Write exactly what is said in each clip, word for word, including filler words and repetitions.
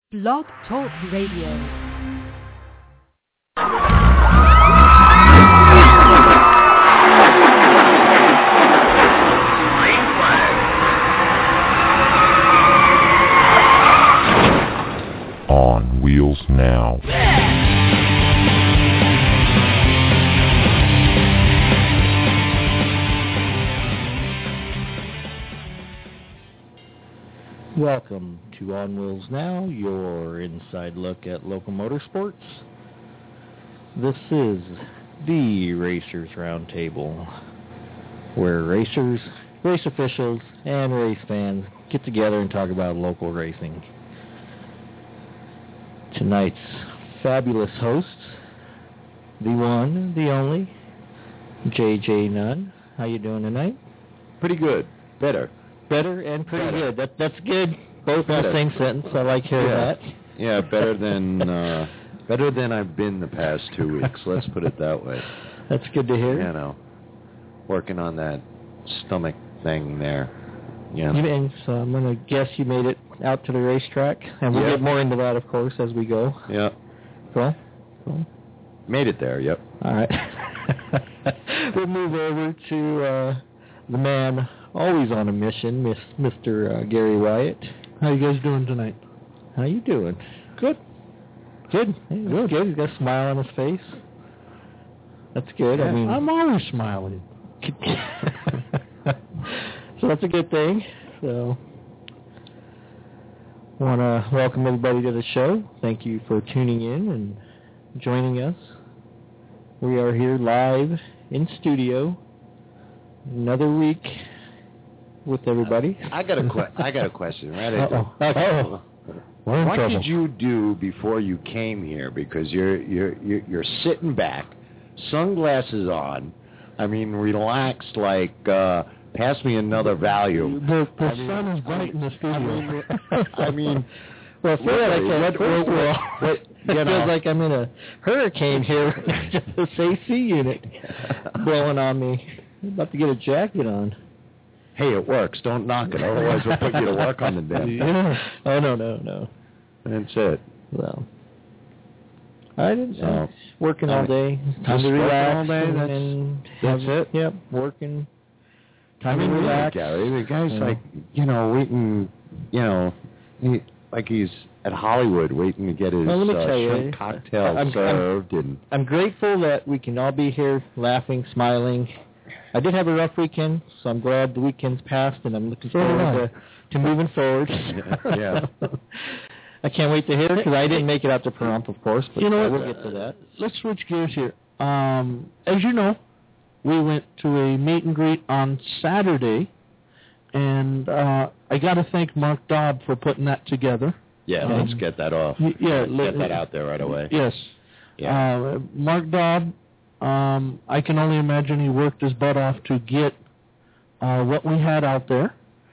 Blog Talk Radio. On Wheels Now. Welcome to On Wheels Now, your inside look at local motorsports. This is the Racers Roundtable, where racers, race officials, and race fans get together and talk about local racing. Tonight's fabulous hosts, the one, the only, J J Nunn. How you doing tonight? Pretty good. Better. Better and pretty Better. good. That that's good. Both Better. in the same sentence. I like hearing yeah. that. Yeah, better than uh, better than I've been the past two weeks. Let's put it that way. That's good to hear. You know, working on that stomach thing there. Yeah. You mean, so I'm going to guess you made it out to the racetrack, and we'll Yeah. get more into that, of course, as we go. Yeah. Cool. Cool. Made it there. Yep. All right. We'll move over to uh, the man always on a mission, Miss, Mister Uh, Gary Wyatt. How you guys doing tonight? How you doing? Good. Good. Hey, that's Good. good. He's got a smile on his face. That's good. I mean, I'm always smiling. So that's a good thing. So, want to welcome everybody to the show. Thank you for tuning in and joining us. We are here live in studio. Another week with everybody. I got a que- I got a question. Right. Uh-oh. Uh-oh. We're in What trouble. did you do before you came here? Because you're you're you're, you're sitting back, sunglasses on. I mean, relaxed like. Uh, Pass me another value. The, the I mean, sun is bright I mean, in the studio. I mean, I mean well, it feels like, really, a, what- first of what- all, what- it you feels know. like I'm in a hurricane here. This A C unit blowing on me. I'm about to get a jacket on. Hey, it works. Don't knock it. Otherwise, we'll put you to work on the damn thing. Yeah. Oh, no, no, no. That's it. Well, I didn't. So, uh, working all day. Time just to working relax. all day, and, that's- and that's have- it? Yep, working. I Time mean, to really, relax. Gary, the guy's Yeah. like, you know, waiting, you know, he, like he's at Hollywood waiting to get his Well, let me uh, tell you, shrimp cocktail I'm- I'm- served. and I'm grateful that we can all be here laughing, smiling. I did have a rough weekend, so I'm glad the weekend's passed, and I'm looking So did forward I. to, to moving forward. Yeah. I can't wait to hear it, because I didn't make it out to Pahrump, of course, but You know I what? will get to that. Let's switch gears here. Um, as you know, we went to a meet and greet on Saturday, and uh, I got to thank Mark Dobb for putting that together. yeah, Um, let's get that off. y- yeah, let's let- get that out there right away. Yes. Yeah. Uh, Mark Dobb, um, I can only imagine he worked his butt off to get uh, what we had out there.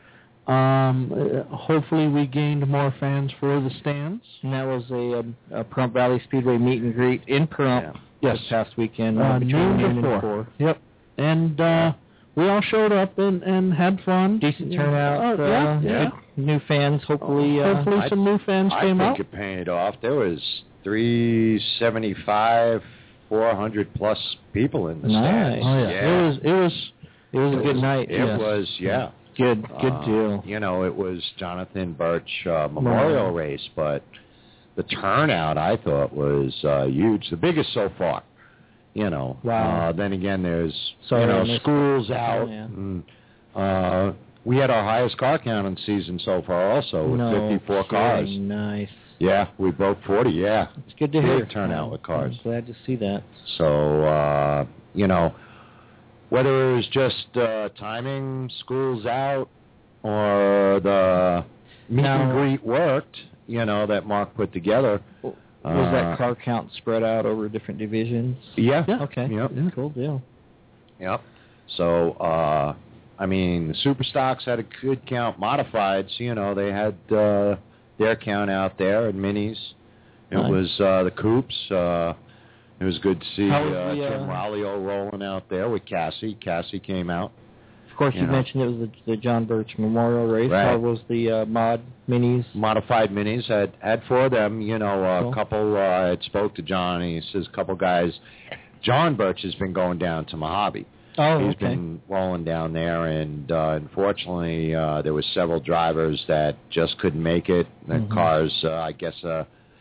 Um, uh, hopefully we gained more fans for the stands. And that was a, um, a Pahrump Valley Speedway meet and greet in Pahrump Yes. this past weekend. Uh, between noon to noon and four. four. Yep. And uh, we all showed up and, and had fun. Decent turnout. Uh, uh, yeah, yeah. good New fans, hopefully. Uh, Hopefully I- some new fans I came think out. it paid off. There was three seventy-five, four hundred plus people in the Nice. stands. Oh yeah. yeah. It was it was it was a It good was- night. It yes. was, yeah. Good, good Uh, deal. You know, it was Jonathan Birch uh, Memorial Wow. Race, but the turnout I thought was uh, huge, the biggest so far. You know, Wow. uh, then again, there's Sorry, you I know missed schools that. out. Oh, yeah. And, uh, we had our highest car count in the season so far, also with no fifty-four kidding. cars. Nice. Yeah, we broke forty. Yeah, It's good to Big hear. turnout with cars. I'm glad to see that. so uh, you know, whether it was just uh, timing, schools out, or the meet Now- and greet worked, you know, that Mark put together. Was Uh, that car count spread out over different divisions? Yeah. Yeah. Okay. Yep. Cool deal. Yep. So, uh, I mean, the super stocks had a good count. Modifieds, you know, they had uh, their count out there, and minis. It Nice. was uh, the coupes. Uh, it was good to see How was uh, the, uh, Tim Rollio rolling out there with Cassie. Cassie came out. Of course, you, you know. mentioned it was the, the John Birch Memorial Race. Right. How was the uh, mod minis? Modified minis. Had had four of them. You know, a Cool. couple. Uh, had spoke to John. And he says a couple guys. John Birch has been going down to Mojave. Oh, He's okay. been rolling down there, and uh, unfortunately, uh, there was several drivers that just couldn't make it. The Mhm. cars, uh, I guess, uh,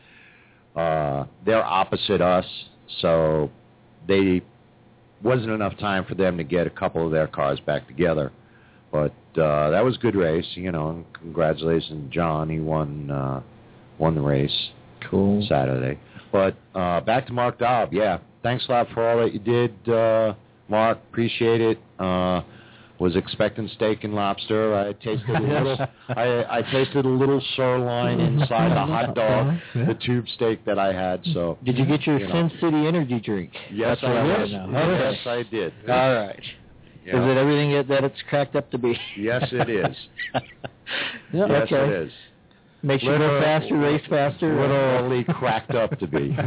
uh, they're opposite us, so they wasn't enough time for them to get a couple of their cars back together. But uh, that was a good race, you know. And congratulations, John. He won uh, won the race Cool. Saturday. But uh, back to Mark Dobb. Yeah, thanks a lot for all that you did. Uh, Mark, appreciate it. Uh, was expecting steak and lobster. I tasted a little. I, I tasted a little sirloin inside the hot dog, the tube steak that I had. So Did you get your you know. Sin City energy drink? Yes, That's what I I did. want to know. Yes, I did. All right. Yeah. Is it everything that- that it's cracked up to be? Yes, it is. Yeah. Yes, Okay. it is. Makes you go Little- faster, race faster. Literally cracked up to be.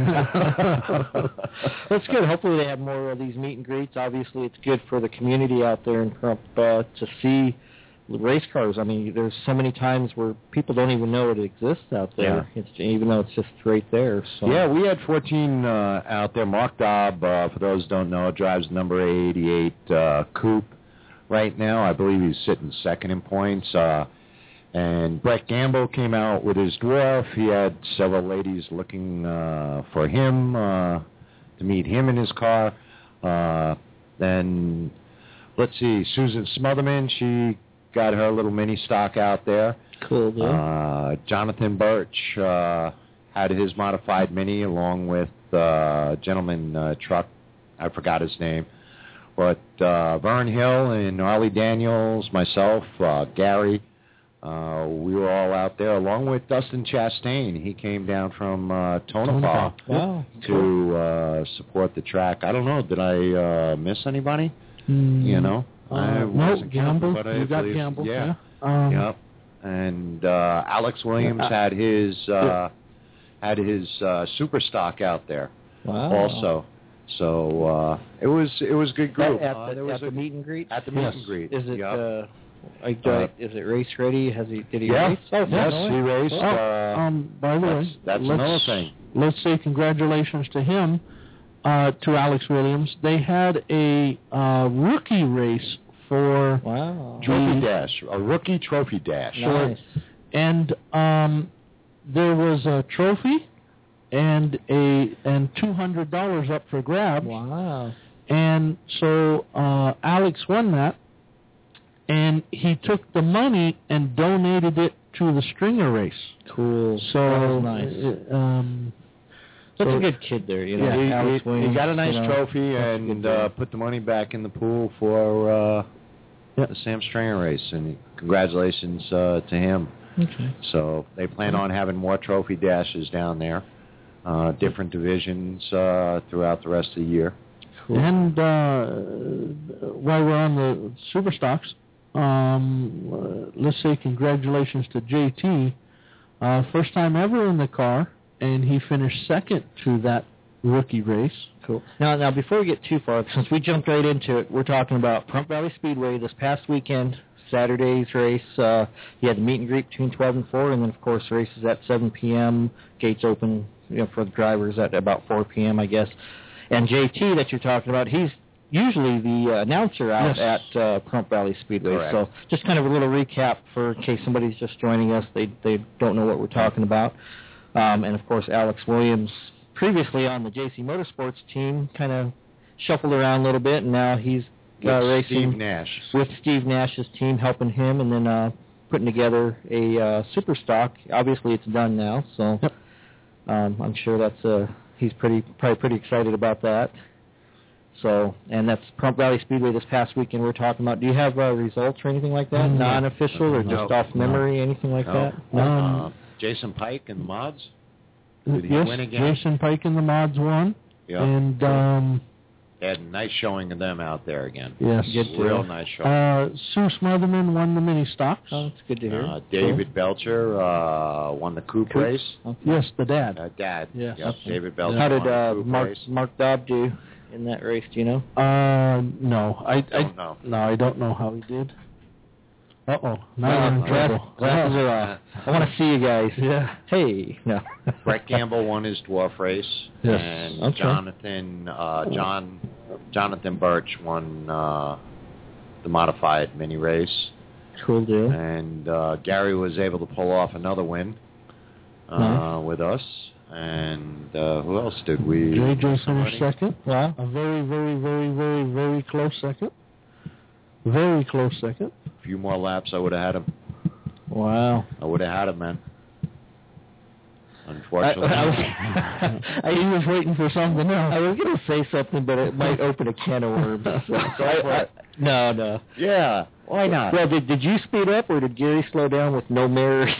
That's good. Hopefully they have more of these meet and greets. Obviously, it's good for the community out there in Crump uh, to see race cars. I mean, there's so many times where people don't even know it exists out there, it's, even though it's just right there. So Yeah, we had fourteen uh, out there. Mark Dobb, uh, for those who don't know, drives number eighty-eight uh, coupe right now. I believe he's sitting second in points. Uh, and Brett Gamble came out with his dwarf. He had several ladies looking uh, for him uh, to meet him in his car. Uh, then, let's see, Susan Smotherman, she got her little mini stock out there. cool, dude. Uh, Jonathan Birch uh, had his modified mini along with uh, gentleman uh, truck. I forgot his name. But uh, Vern Hill and Arlie Daniels, myself, uh, Gary, uh, we were all out there along with Dustin Chastain. He came down from uh, Tonopah Wow. to uh, support the track. I don't know. Did I uh, miss anybody? Mm, You know? Uh, I no, wasn't Gamble. counting, but I You got believe- Gamble. Yeah. Yeah. Um, Yep. And uh, Alex Williams Uh, had his uh, had his uh, super stock out there Wow. also. So uh, it was it was a good At, group. at, Uh, the, there was at the a, meet and greet? at the meet Yes. and greet. Is it, Yep. uh, like, Uh, uh, is it race ready? Has he, did he yeah. race? Oh, Yes, no he way. raced. Oh. Uh, um, by the that's way, that's let's, another thing. let's say congratulations to him, uh, to Alex Williams. They had a uh, rookie race for Wow. Trophy dash, a rookie trophy dash. Nice. and um, there was a trophy and a and two hundred dollars up for grabs. Wow. And so uh, Alex won that, and he took the money and donated it to the Stringer race. Cool. So that was nice. uh, um, Such so- a good kid there, you know. Yeah, he, Alex he, Williams, he got a nice you know, trophy that's a and good uh, deal. put the money back in the pool for uh, Yeah. the Sam Stringer race. And congratulations uh, to him. Okay. So they plan on having more trophy dashes down there, uh, different divisions uh, throughout the rest of the year. And uh, while we're on the super stocks, um, uh, let's say congratulations to J T. Uh, first time ever in the car, and he finished second to that rookie race. Cool. Now, now before we get too far, since we jumped right into it, we're talking about Pahrump Valley Speedway this past weekend. Saturday's race, uh, you had the meet and greet between twelve and four, and then of course races at seven p.m. Gates open, you know, for the drivers at about four p.m. I guess. And J T that you're talking about, he's usually the uh, announcer out Yes. at uh, Pahrump Valley Speedway. Correct. So just kind of a little recap for in case somebody's just joining us, they they don't know what we're talking about. Um, and of course, Alex Williams, previously on the J C Motorsports team, kind of shuffled around a little bit, and now he's uh, With racing Steve Nash. with Steve Nash's team, helping him, and then uh, putting together a uh, super stock. Obviously, it's done now, so Yep. um, I'm sure that's uh, he's pretty probably pretty excited about that. So, and that's Pahrump Valley Speedway this past weekend we're talking about. Do you have uh, results or anything like that? Mm, Non-official or no, just off memory, anything like No. that? Um, Uh, Jason Pike and the mods. Did he yes, win again? Jason Pike and the mods won, Yeah. and um, They had a nice showing of them out there again. yes, Good deal. Real nice showing. uh, Sue Smotherman won the mini stocks. Oh, that's good to hear. Uh, David Belcher uh, won the coupe race. Okay. Yes, the dad. Uh, Dad. Yes. Yep, Okay. David Belcher How did won the uh, coupe Mark race. Mark Dobb do? in that race? Do you know? Uh, no, I Don't I, know. No, I don't know how he did. Uh oh, now Uh, we're in glass- trouble. Glasses are off. I want to see you guys. Yeah. Hey. No. Brett Campbell won his dwarf race, Yes. and Okay. Jonathan uh, John Jonathan Birch won uh, the modified mini race, Cool deal. and uh, Gary was able to pull off another win uh, Nice. with us. And uh, who else did we? J J finished somebody? second. Wow. A very, very, very, very, very close second. Very close second. A few more laps, I would have had him. Wow. I would have had him, man. I, Unfortunately, I was, I, He was waiting for something else. I was going to say something, but it might open a can of worms. So, so I, I, no, no. yeah. Why not? Well, did, did you speed up, or did Gary slow down with no mirrors?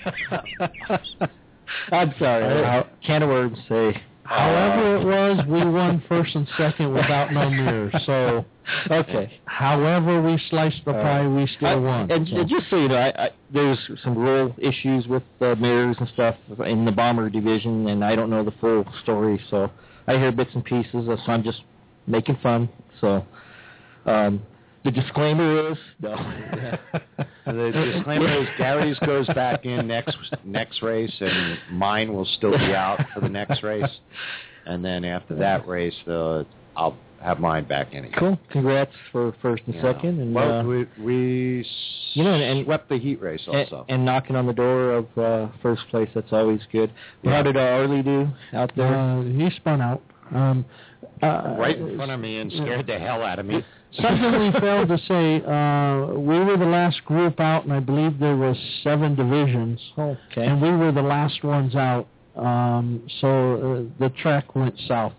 I'm sorry. Uh, Can of worms, say. However it was, we won first and second without no mirrors. So, Okay. however we sliced the All pie, right. we still I- won. And, so. and just so you know, I, I, there's some rule issues with uh, mirrors and stuff in the bomber division, and I don't know the full story, so I hear bits and pieces, so I'm just making fun. So um, the disclaimer is no. The disclaimer is Gary's goes back in next next race, and mine will still be out for the next race. And then after that race, uh, I'll have mine back in again. Cool. Congrats for first and Yeah. second, and well, uh, we we you know, and- swept the heat race and, also. and knocking on the door of uh, first place. That's always good. Yeah. How did uh, Arlie do out there? Uh, he spun out. Um, uh, right in front of me and scared the hell out of me. Something we failed to say, uh, we were the last group out, and I believe there was seven divisions, Okay. and we were the last ones out. Um, so uh, the track went south.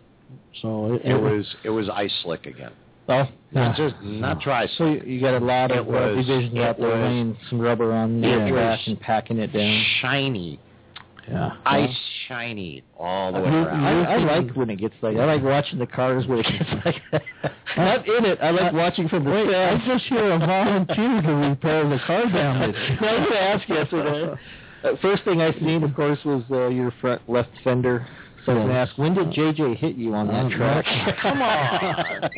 So it, It was it was ice slick again. Well, Not just not dry so you, slick. you got a lot It of uh, was- divisions it out there was- laying some rubber on the It track was and packing it down. Shiny, yeah. ice shiny all the way You- around. I, I like when it gets like I like watching the cars when it gets like that. Not in it. I like watching from the Wait, I stand. just hear a volunteer to repair the car damage. I was going to ask yesterday. Uh, first thing I seen, of course, was uh, your front left fender. So I was going to ask, when did J J hit you on that Uh, track? Come on.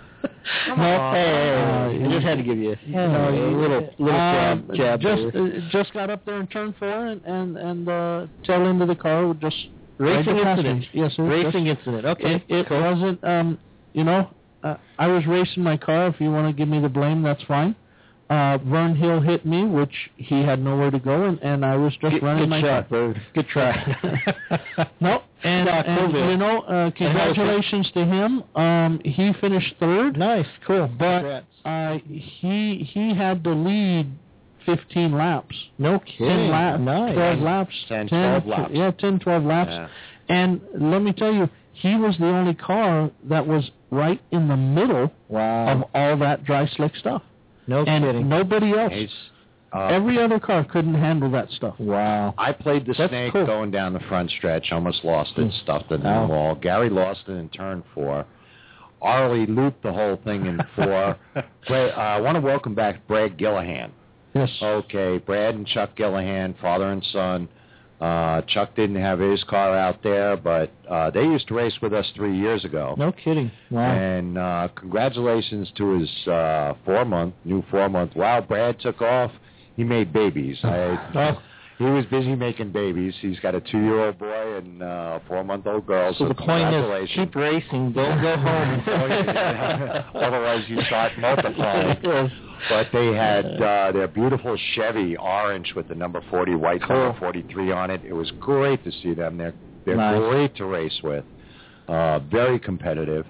Come on. Hey, I just had to give you you know, a little little Um, jab. jab just there. uh, just got up there in turn four and and, and uh, tail into the car with just Racing right past incident. me. Yes, sir. Racing Just- incident. Okay. It, it cool. wasn't. Um, you know, uh, I was racing my car. If you want to give me the blame, that's fine. Uh, Vern Hill hit me, which he had nowhere to go, and, and I was just Good, running good my shot, car. Bird. Good try. No, and, Yeah, cool and deal. you know, uh, congratulations to him. Um, he finished third, Nice. Cool. but Congrats. uh, he he had to lead fifteen laps. No ten kidding. laps, Nice. twelve laps, ten, twelve laps. Yeah, ten, twelve laps. Yeah. And let me tell you, he was the only car that was right in the middle Wow. of all that dry slick stuff. No and kidding. nobody else, He's, uh, every other car couldn't handle that stuff. Wow. I played the That's snake cool. going down the front stretch, almost lost it, Mm. stuffed it in Wow. the wall. Gary lost it in turn four. Arlie looped the whole thing in four. Bra- uh, I want to welcome back Brad Gillahan. Yes. Okay, Brad and Chuck Gillahan, father and son. Uh, Chuck didn't have his car out there, but uh, they used to race with us three years ago. No kidding. Wow. And uh, congratulations to his uh, four-month, new four-month. Wow, Brad took off. He made babies. I, Oh. he was busy making babies. He's got a two-year-old boy and uh, a four-month-old girl. So So, the point is, congratulations. keep racing. Don't go home. Otherwise, you start multiplying. Yes. But they had uh, their beautiful Chevy orange with the number forty white Cool. number forty-three on it. It was great to see them. They're they're Nice. great to race with. Uh, very competitive.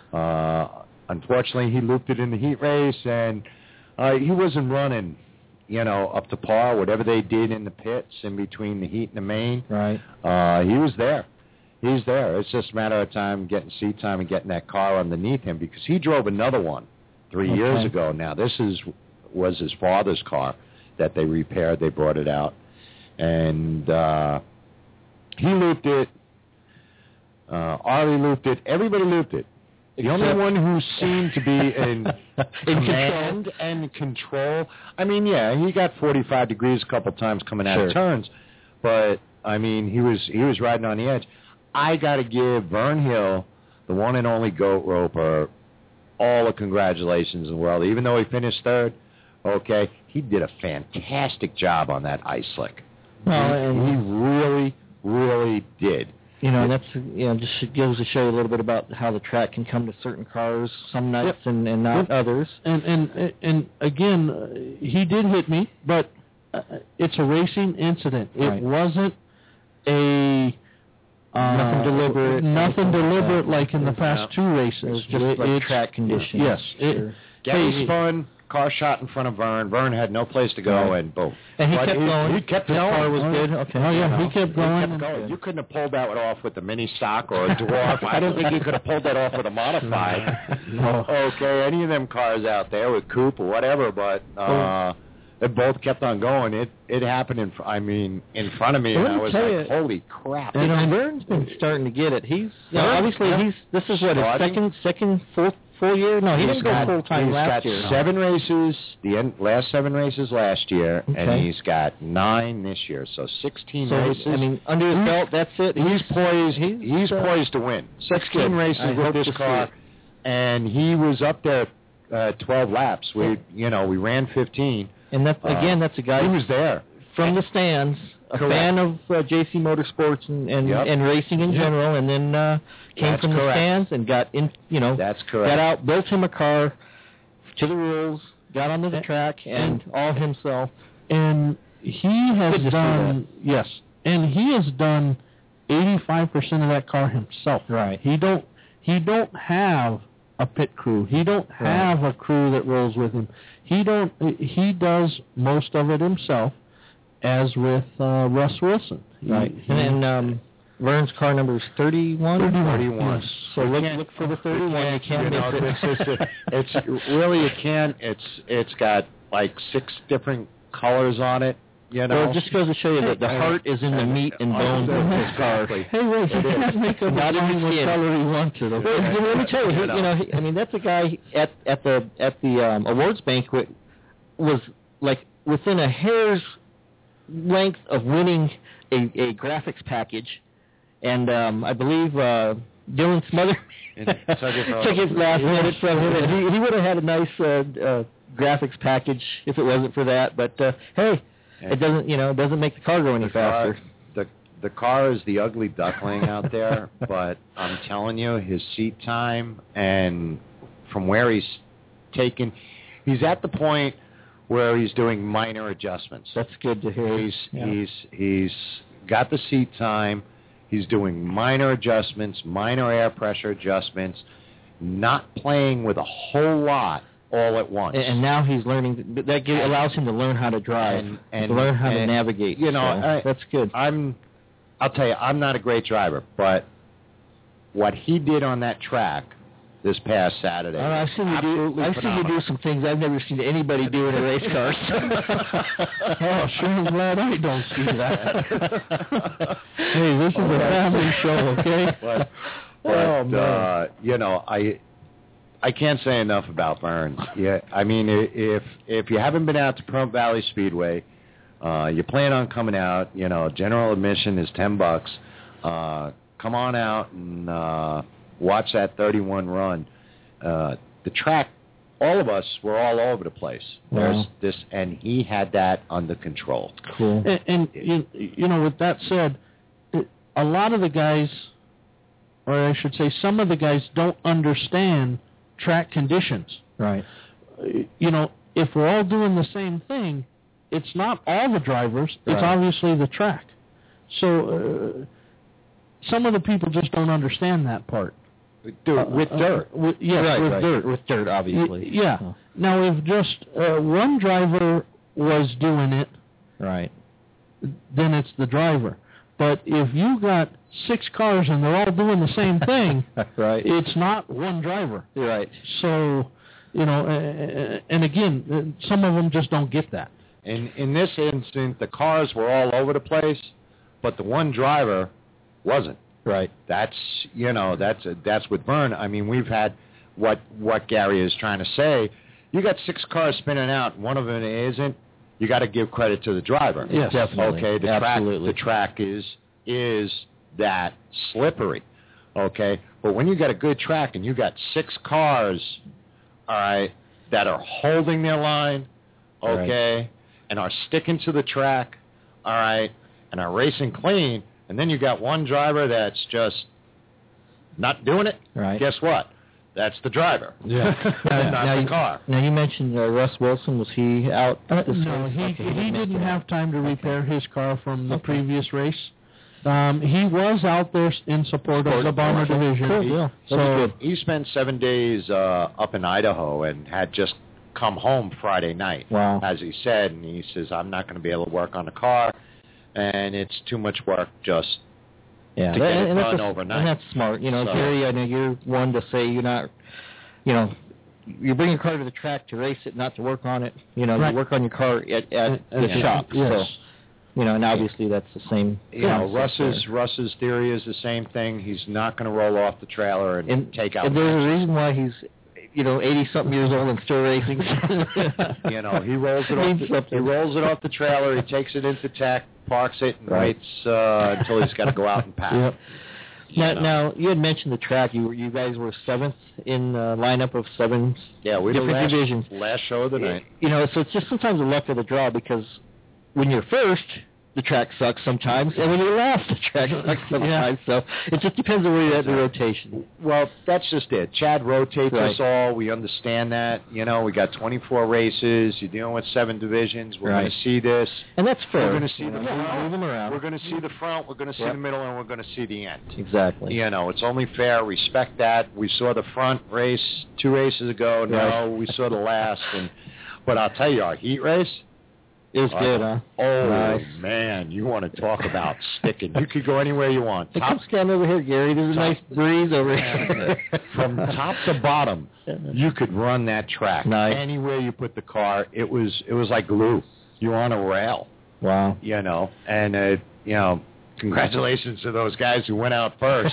Uh, unfortunately, he looped it in the heat race, and uh, he wasn't running, you know, up to par. Whatever they did in the pits in between the heat and the main, Right. uh, he was there. He's there. It's just a matter of time getting seat time and getting that car underneath him, because he drove another one three Okay. years ago now. This is was his father's car that they repaired. They brought it out, and uh, he looped it. Uh, Arlie looped it. Everybody looped it. The only Except- one who seemed to be in, In command and control. I mean, yeah, he got forty-five degrees a couple times coming out Sure. of turns, but I mean, he was he was riding on the edge. I got to give Vern Hill the one and only Goat Roper, all the congratulations in the world. Even though he finished third, okay, he did a fantastic job on that ice slick. Well, he, and he really, really did. You know, and that's, you know, just goes to show you a little bit about how the track can come to certain cars some nights Yep. and, and not Yep. others. And and and again, uh, he did hit me, but uh, it's a racing incident. It Right. wasn't a uh, Nothing deliberate. Nothing deliberate Uh, like in the past two races. It was just like It's- track conditions. Yes. It, Sure. Gary hey, spun, car shot in front of Vern. Vern had no place to go, Right. and boom. And he But kept he, going. He kept His going. car was Oh, good. yeah. Okay. Oh, yeah, he Wow. kept going. Kept going. You couldn't have pulled that off with a mini stock or a dwarf. I don't think you could have pulled that off with a modified. No. Okay, any of them cars out there with coupe or whatever, but uh, they both kept on going. It it happened in fr- I mean in front of me, Well, and let I me was tell like, you- holy crap! You know, Vern's been starting to get it. He's you know, Vern, obviously yeah. he's this is what his Starting. second second full full year. No, he He's didn't go got- full time he's last got year. seven races, the end, last seven races last year, Okay. and he's got nine this year, so sixteen So races. I mean, under his belt, that's it. He's poised. he's, He's, uh, poised to win. Sixteen good. races I with hope this to see car, it. and he was up there uh, twelve laps. We, you know, we ran fifteen. And that Uh, again, that's a guy He was there. from the stands, a Correct. fan of uh, J C Motorsports and and, Yep. and racing in Yep. general, and then uh, came That's from the correct. stands and got in. You know, That's correct. got out, built him a car to the rules, got onto the And- track, and all himself. and he has Good to see done yes, and he has done eighty-five percent of that car himself. Right. He don't he don't have a pit crew. He don't Right. have a crew that rolls with him. He don't he does most of it himself, as with uh, Russ Wilson. He- Right. he- And, and um, Vern's car number is thirty-one. thirty-one. Yes. So We look can't- look for the we thirty-one. You can't you know, miss it. it's, just a- it's really you can't. It's it's got like six different colors on it. You know. Well, it just goes to show you that the Hey, heart is in the meat and bones of his car. Exactly. Hey, Ray, he It is. can't make up Not his in mind the what skin. color he wants it. Well, Okay? let me tell you, he, You you know. know, he, I mean, that's a guy at at the at the um, awards banquet was like within a hair's length of winning a, a graphics package, and um, I believe uh, Dylan Smother And took it from- took his last minute from him, and he, he would have had a nice uh, uh, graphics package if it wasn't for that. But uh, hey, it doesn't, you know, it doesn't make the car go any the car, faster. the the car is the ugly duckling out there, but I'm telling you, his seat time and from where he's taken, he's at the point where he's doing minor adjustments. That's good to hear. He's Yeah. he's he's got the seat time. He's doing minor adjustments, minor air pressure adjustments, not playing with a whole lot all at once. And, and now he's learning. To, that gives, allows him to learn how to drive, And- and- to learn how to and, navigate. you know, so I- that's good. I'm, I'll tell you, I'm not a great driver, but what he did on that track this past Saturday, Uh, I've seen you do. absolutely I've seen you phenomenal. do some things I've never seen anybody do in a race car. Oh, sure am glad I don't see that. Hey, this is a family show, okay? But, but Oh, man. uh, you know, I I can't say enough about Burns. Yeah, I mean, i- if if you haven't been out to Pahrump Valley Speedway, uh, you plan on coming out. You know, general admission is ten bucks. Uh, come on out and uh, watch that thirty-one run. Uh, the track, all of us were all over the place. Wow. There's this, and he had that under control. Cool. And, and you, you know, with that said, it, a lot of the guys, or I should say, some of the guys don't understand track conditions. Right. Uh, You know, if we're all doing the same thing, it's not all the drivers. It's Right. obviously the track. So uh, some of the people just don't understand that part. Dude, with Uh, uh, dirt. with, yes, right, with right. dirt. With dirt, obviously. Y- yeah. Oh. Now, if just uh, one driver was doing it, Right. then it's the driver. But if you got six cars and they're all doing the same thing, Right. it's not one driver. Right. So, you know, uh, and again, uh, some of them just don't get that. In in this instant, the cars were all over the place, but the one driver wasn't. Right. That's you know that's that's with Vern. I mean, we've had what what Gary is trying to say. You got six cars spinning out, one of them isn't. You got to give credit to the driver. Yes. Definitely. Okay. The Absolutely. track the track is is that slippery. okay? But when you got a good track and you got six cars, all right, that are holding their line, okay, right. and are sticking to the track, all right, and are racing clean, and then you got one driver that's just not doing it, right. guess what? That's the driver, Yeah. not now the you, car. Now, you mentioned uh, Russ Wilson. Was he out? Uh, this no, race? he Okay, he missed didn't it. have time to repair his car from the Okay. previous race. Um, he was out there in support of the Bomber Division. Cool, yeah. So That'd he spent seven days uh, up in Idaho and had just come home Friday night, Wow. as he said, and he says, I'm not going to be able to work on the car, and it's too much work just Yeah, to get and, it and done that's a, overnight. And that's smart. You know, So- Gary, I know you're one to say you're not, you know, you bring your car to the track to race it, not to work on it. You know, Right. you work on your car at, at Uh, the yeah. shop. Yes. So, you know, and obviously that's the same. You know, concept Russ's there. Russ's theory is the same thing. He's not going to roll off the trailer and, And, take out. and there's a reason why he's, you know, eighty-something years old and still racing. You know, he rolls it Means off. The, something. he rolls it off the trailer. He takes it into tech, parks it, and Right. waits uh, until he's got to go out and pack. Yep. You Now, know. now, you had mentioned the track. You were, you guys were seventh in uh, lineup of seven Yeah, we different the last, divisions. last show of the night. You know, so it's just sometimes the luck of the draw because when you're first, the track sucks sometimes, and when you're last, the track sucks sometimes. So it just depends on where you're at in the rotation. Well, that's just it. Chad rotates Right. us all. We understand that. You know, we got twenty-four races. You're dealing with seven divisions. We're Right. going to see this. And that's fair. We're going to see You the know, front. move them around. We're going to see the front. We're going to see Yep. the middle, and we're going to see the end. Exactly. You know, it's only fair. Respect that. We saw the front race two races ago. Now Right. we saw the last. And but I'll tell you, our heat race. It was uh, good, huh? Oh Nice. man, you want to talk about sticking? You could go anywhere you want. Hey, Top come stand over here, Gary. There's a top- nice breeze over here. from top to bottom, you could run that track Nice. anywhere you put the car. It was it was like glue. You're on a rail, Wow. you know. And uh, you know, congratulations to those guys who went out first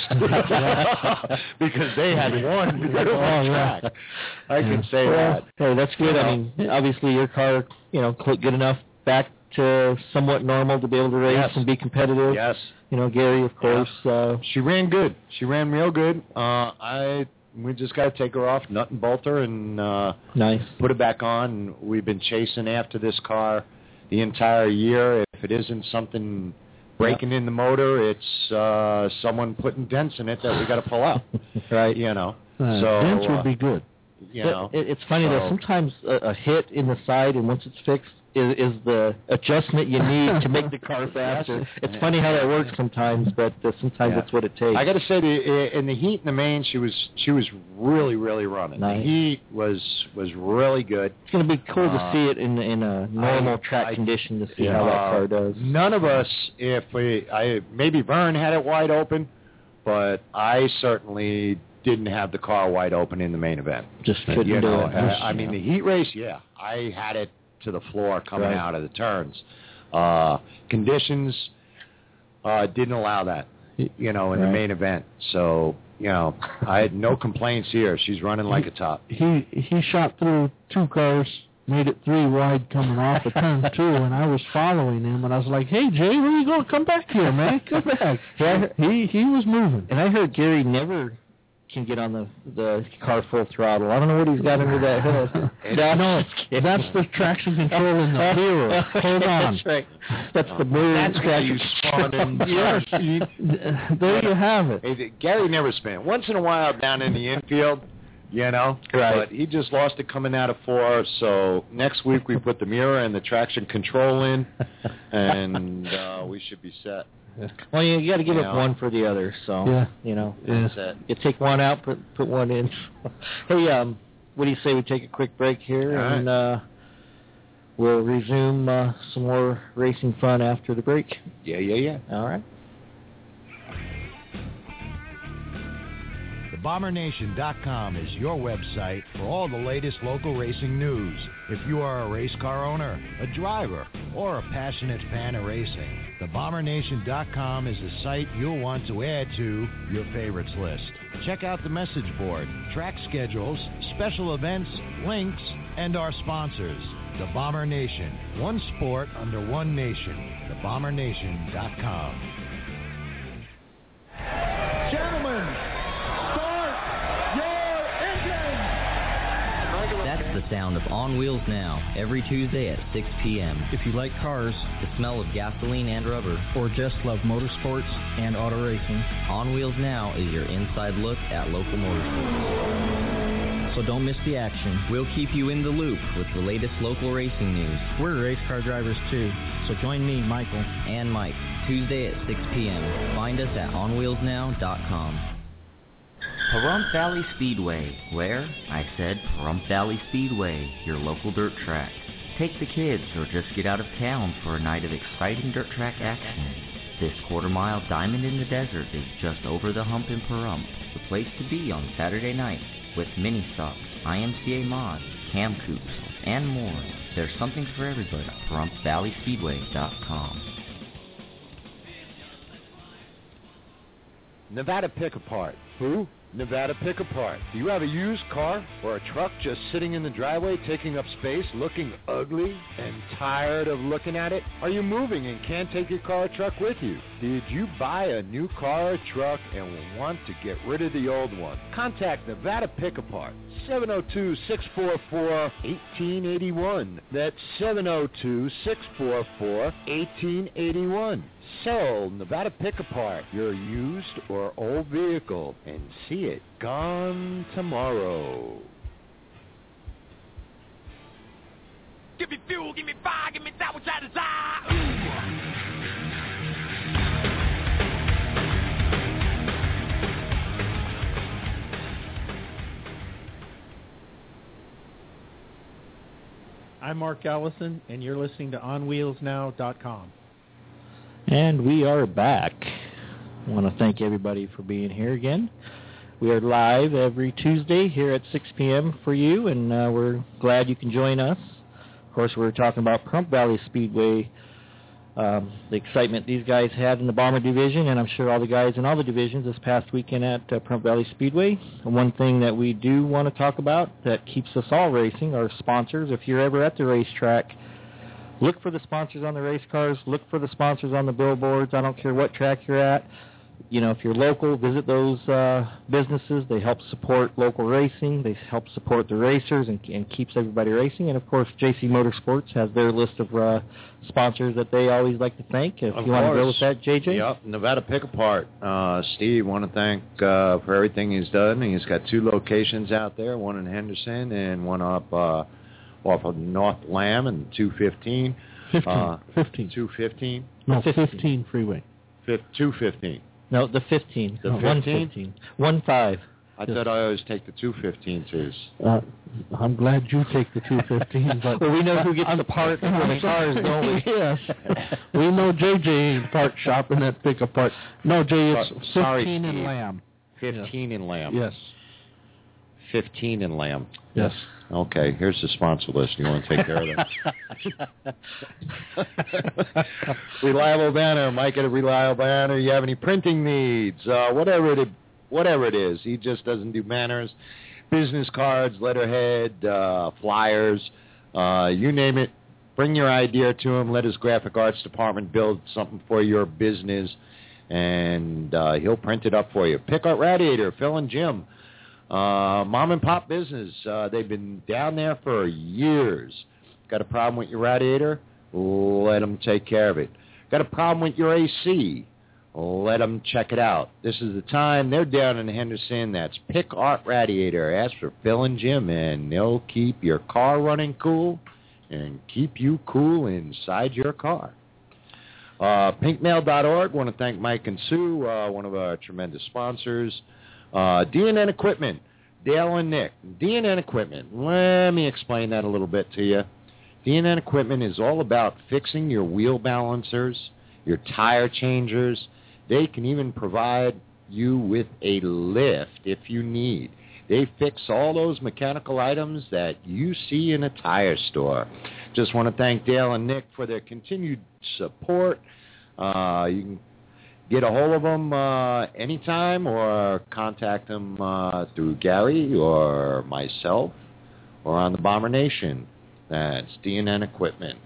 because they had one beautiful Oh, yeah. track. I can say Well, that. hey, that's good. You I know. mean, obviously your car, you know, cl- good enough back to somewhat normal to be able to race Yes. and be competitive. Yes, You know, Gary, of course. Uh, she ran good. She ran real good. Uh, I we just got to take her off, nut and bolt her, and uh, nice. put it back on. We've been chasing after this car the entire year. If it isn't something breaking in the motor, it's uh, someone putting dents in it that we got to pull out. Right. You know. Uh, so dents uh, would be good. you But know. it, it's funny though. so- Sometimes a, a hit in the side, and once it's fixed, is, is the adjustment you need to make the car faster. It's funny how that works sometimes, but uh, sometimes Yeah. that's what it takes. I got to say, the, in the heat and the main, she was she was really really running. Nice. The heat was was really good. It's going to be cool to Uh, see it in in a normal I- track I- condition to see how that Uh, car does. None of us, if we, I maybe Vern had it wide open, but I certainly didn't have the car wide open in the main event. Just couldn't You do know, it. uh, I mean the heat race, yeah, I had it to the floor coming Right. out of the turns. Uh, conditions uh, didn't allow that, you know, in Right. the main event. So you know, I had no complaints here. She's running like a top. He he shot through two cars, made it three wide coming off of turn two, and I was following him, and I was like, "Hey Jay, where you going? Come back here, man! Come back!" Yeah. He he was moving. And I heard Gary never can get on the the car full throttle. I don't know what he's got under that hood. No, that's the traction control in the mirror. Hold on. That's right. That's the mirror. That's where you traction spun in. Yes, you, there you have it. Hey, Gary never spin. Once in a while down in the infield, you know. Right. But he just lost it coming out of four. So next week we put the mirror and the traction control in, and uh, we should be set. Well, you, you got to give Yeah. up one for the other. So Yeah. you know, Yeah. That's it. you take one out, put put one in. Hey, um, what do you say we take a quick break here, All right. and uh, we'll resume uh, some more racing fun after the break. Yeah, yeah, yeah. All right. the bomber nation dot com is your website for all the latest local racing news. If you are a race car owner, a driver, or a passionate fan of racing, the bomber nation dot com is the site you'll want to add to your favorites list. Check out the message board, track schedules, special events, links, and our sponsors. The Bomber Nation, one sport under one nation. the bomber nation dot com. Gentlemen, sound of On Wheels Now every Tuesday at six p.m. If you like cars, the smell of gasoline and rubber, or just love motorsports and auto racing, On Wheels Now is your inside look at local motorsports. So don't miss the action. We'll keep you in the loop with the latest local racing news. We're race car drivers too, so join me, Michael, and Mike, Tuesday at six p.m. Find us at on wheels now dot com. Pahrump Valley Speedway, where, I said Pahrump Valley Speedway, your local dirt track. Take the kids or just get out of town for a night of exciting dirt track action. This quarter-mile diamond in the desert is just over the hump in Pahrump, the place to be on Saturday night, with mini stocks, I M C A mods, cam coupes, and more. There's something for everybody at pahrump valley speedway dot com. Nevada Pick Apart. Who? Nevada Pick Apart. Do you have a used car or a truck just sitting in the driveway taking up space, looking ugly, and tired of looking at it? Are you moving and can't take your car or truck with you? Did you buy a new car or truck and want to get rid of the old one? Contact Nevada Pick Apart. seven oh two, six four four, one eight eight one. That's seven oh two, six four four, one eight eight one. Sell Nevada Pick Apart your used or old vehicle and see it gone tomorrow. Give me fuel, give me fire, give me that which I desire. Ooh. I'm Mark Allison, and you're listening to on wheels now dot com. And we are back. I want to thank everybody for being here again. We are live every Tuesday here at six p.m. for you, and uh, we're glad you can join us. Of course, we were talking about Pahrump Valley Speedway, um, the excitement these guys had in the Bomber Division, and I'm sure all the guys in all the divisions this past weekend at uh, Pahrump Valley Speedway. And one thing that we do want to talk about that keeps us all racing are sponsors. If you're ever at the racetrack, look for the sponsors on the race cars. Look for the sponsors on the billboards. I don't care what track you're at. You know, if you're local, visit those uh, businesses. They help support local racing. They help support the racers and, and keeps everybody racing. And, of course, J C Motorsports has their list of uh, sponsors that they always like to thank. If of you want to course. go with that, J J? Yep, Nevada Pick Apart. Uh, Steve, want to thank uh, for everything he's done. He's got two locations out there, one in Henderson and one up uh, off of North Lamb and two fifteen. fifteen. Uh, fifteen. two fifteen? No, fifteen freeway. two fifteen. No, the fifteen. The no, fifteen? one fifteen. one five. I Yes. thought I always take the two fifteen twos. Uh, I'm glad you take the two fifteen, but well, we know who gets I'm, the part for the cars, don't we? Yes. We know J J ain't part shopping at Pick Apart. No, Jay, it's Uh, sorry, fifteen in Steve. Lamb. fifteen in Lamb. Yes. fifteen in Lamb. Yes. Okay, here's the sponsor list. You want to take care of them? Reliable Banner. Mike at a Reliable Banner. You have any printing needs? Uh, whatever it whatever it is. He just doesn't do banners, business cards, letterhead, uh, flyers, uh, you name it. Bring your idea to him. Let his graphic arts department build something for your business, and uh, he'll print it up for you. Pick Art Radiator, Phil and Jim. Uh, mom and pop business. Uh, they've been down there for years. Got a problem with your radiator? Let them take care of it. Got a problem with your A C? Let them check it out. This is the time. They're down in Henderson. That's Pick Art Radiator. Ask for Phil and Jim, and they'll keep your car running cool and keep you cool inside your car. Uh, pink mail dot org. Want to thank Mike and Sue, uh, one of our tremendous sponsors. Uh, D and N Equipment, Dale and Nick. D and N Equipment, let me explain that a little bit to you. D and N Equipment is all about fixing your wheel balancers, your tire changers. They can even provide you with a lift if you need. They fix all those mechanical items that you see in a tire store. Just want to thank Dale and Nick for their continued support. Uh, you can get a hold of them uh, anytime or contact them uh, through Gary or myself or on the Bomber Nation. That's D and N Equipment.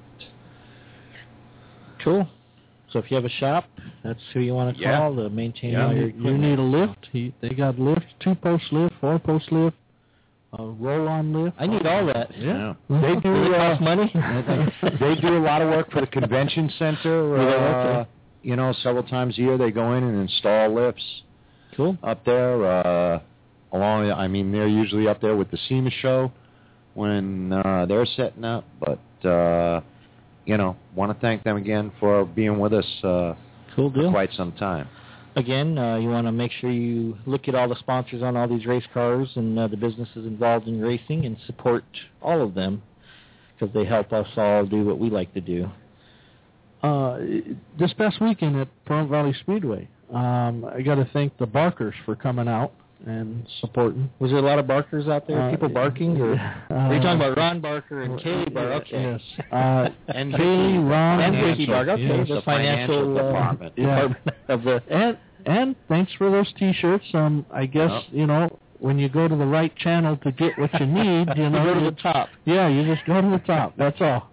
Cool. So if you have a shop, that's who you want to Yeah. call to maintain Yeah. all your You, you need a lift. He, they got lift, two-post lift, four-post lift, a roll-on lift. I need all that. Yeah. They Does do it cost uh, money? they do a lot of work for the convention center. Uh, Yeah, okay. You know, several times a year they go in and install lifts. Cool. Up there, uh, along. I mean, they're usually up there with the SEMA show when uh, they're setting up. But uh, you know, want to thank them again for being with us uh, cool deal. for quite some time. Again, uh, you want to make sure you look at all the sponsors on all these race cars and uh, the businesses involved in racing and support all of them because they help us all do what we like to do. Uh, this past weekend at Pahrump Valley Speedway, um, I got to thank the Barkers for coming out and supporting. Was there a lot of Barkers out there? Uh, People barking? Or uh, are you talking about Ron Barker and Kaylee Barker? Okay. Yes. Uh, And Kaylee, Ron, and and Vicky Barker. Okay, yes. the, The financial, financial uh, department. Yeah. department of the. And and thanks for those T-shirts. Um, I guess Yep. you know when you go to the right channel to get what you need, you know, go to you- the top. Yeah, you just go to the top. That's all.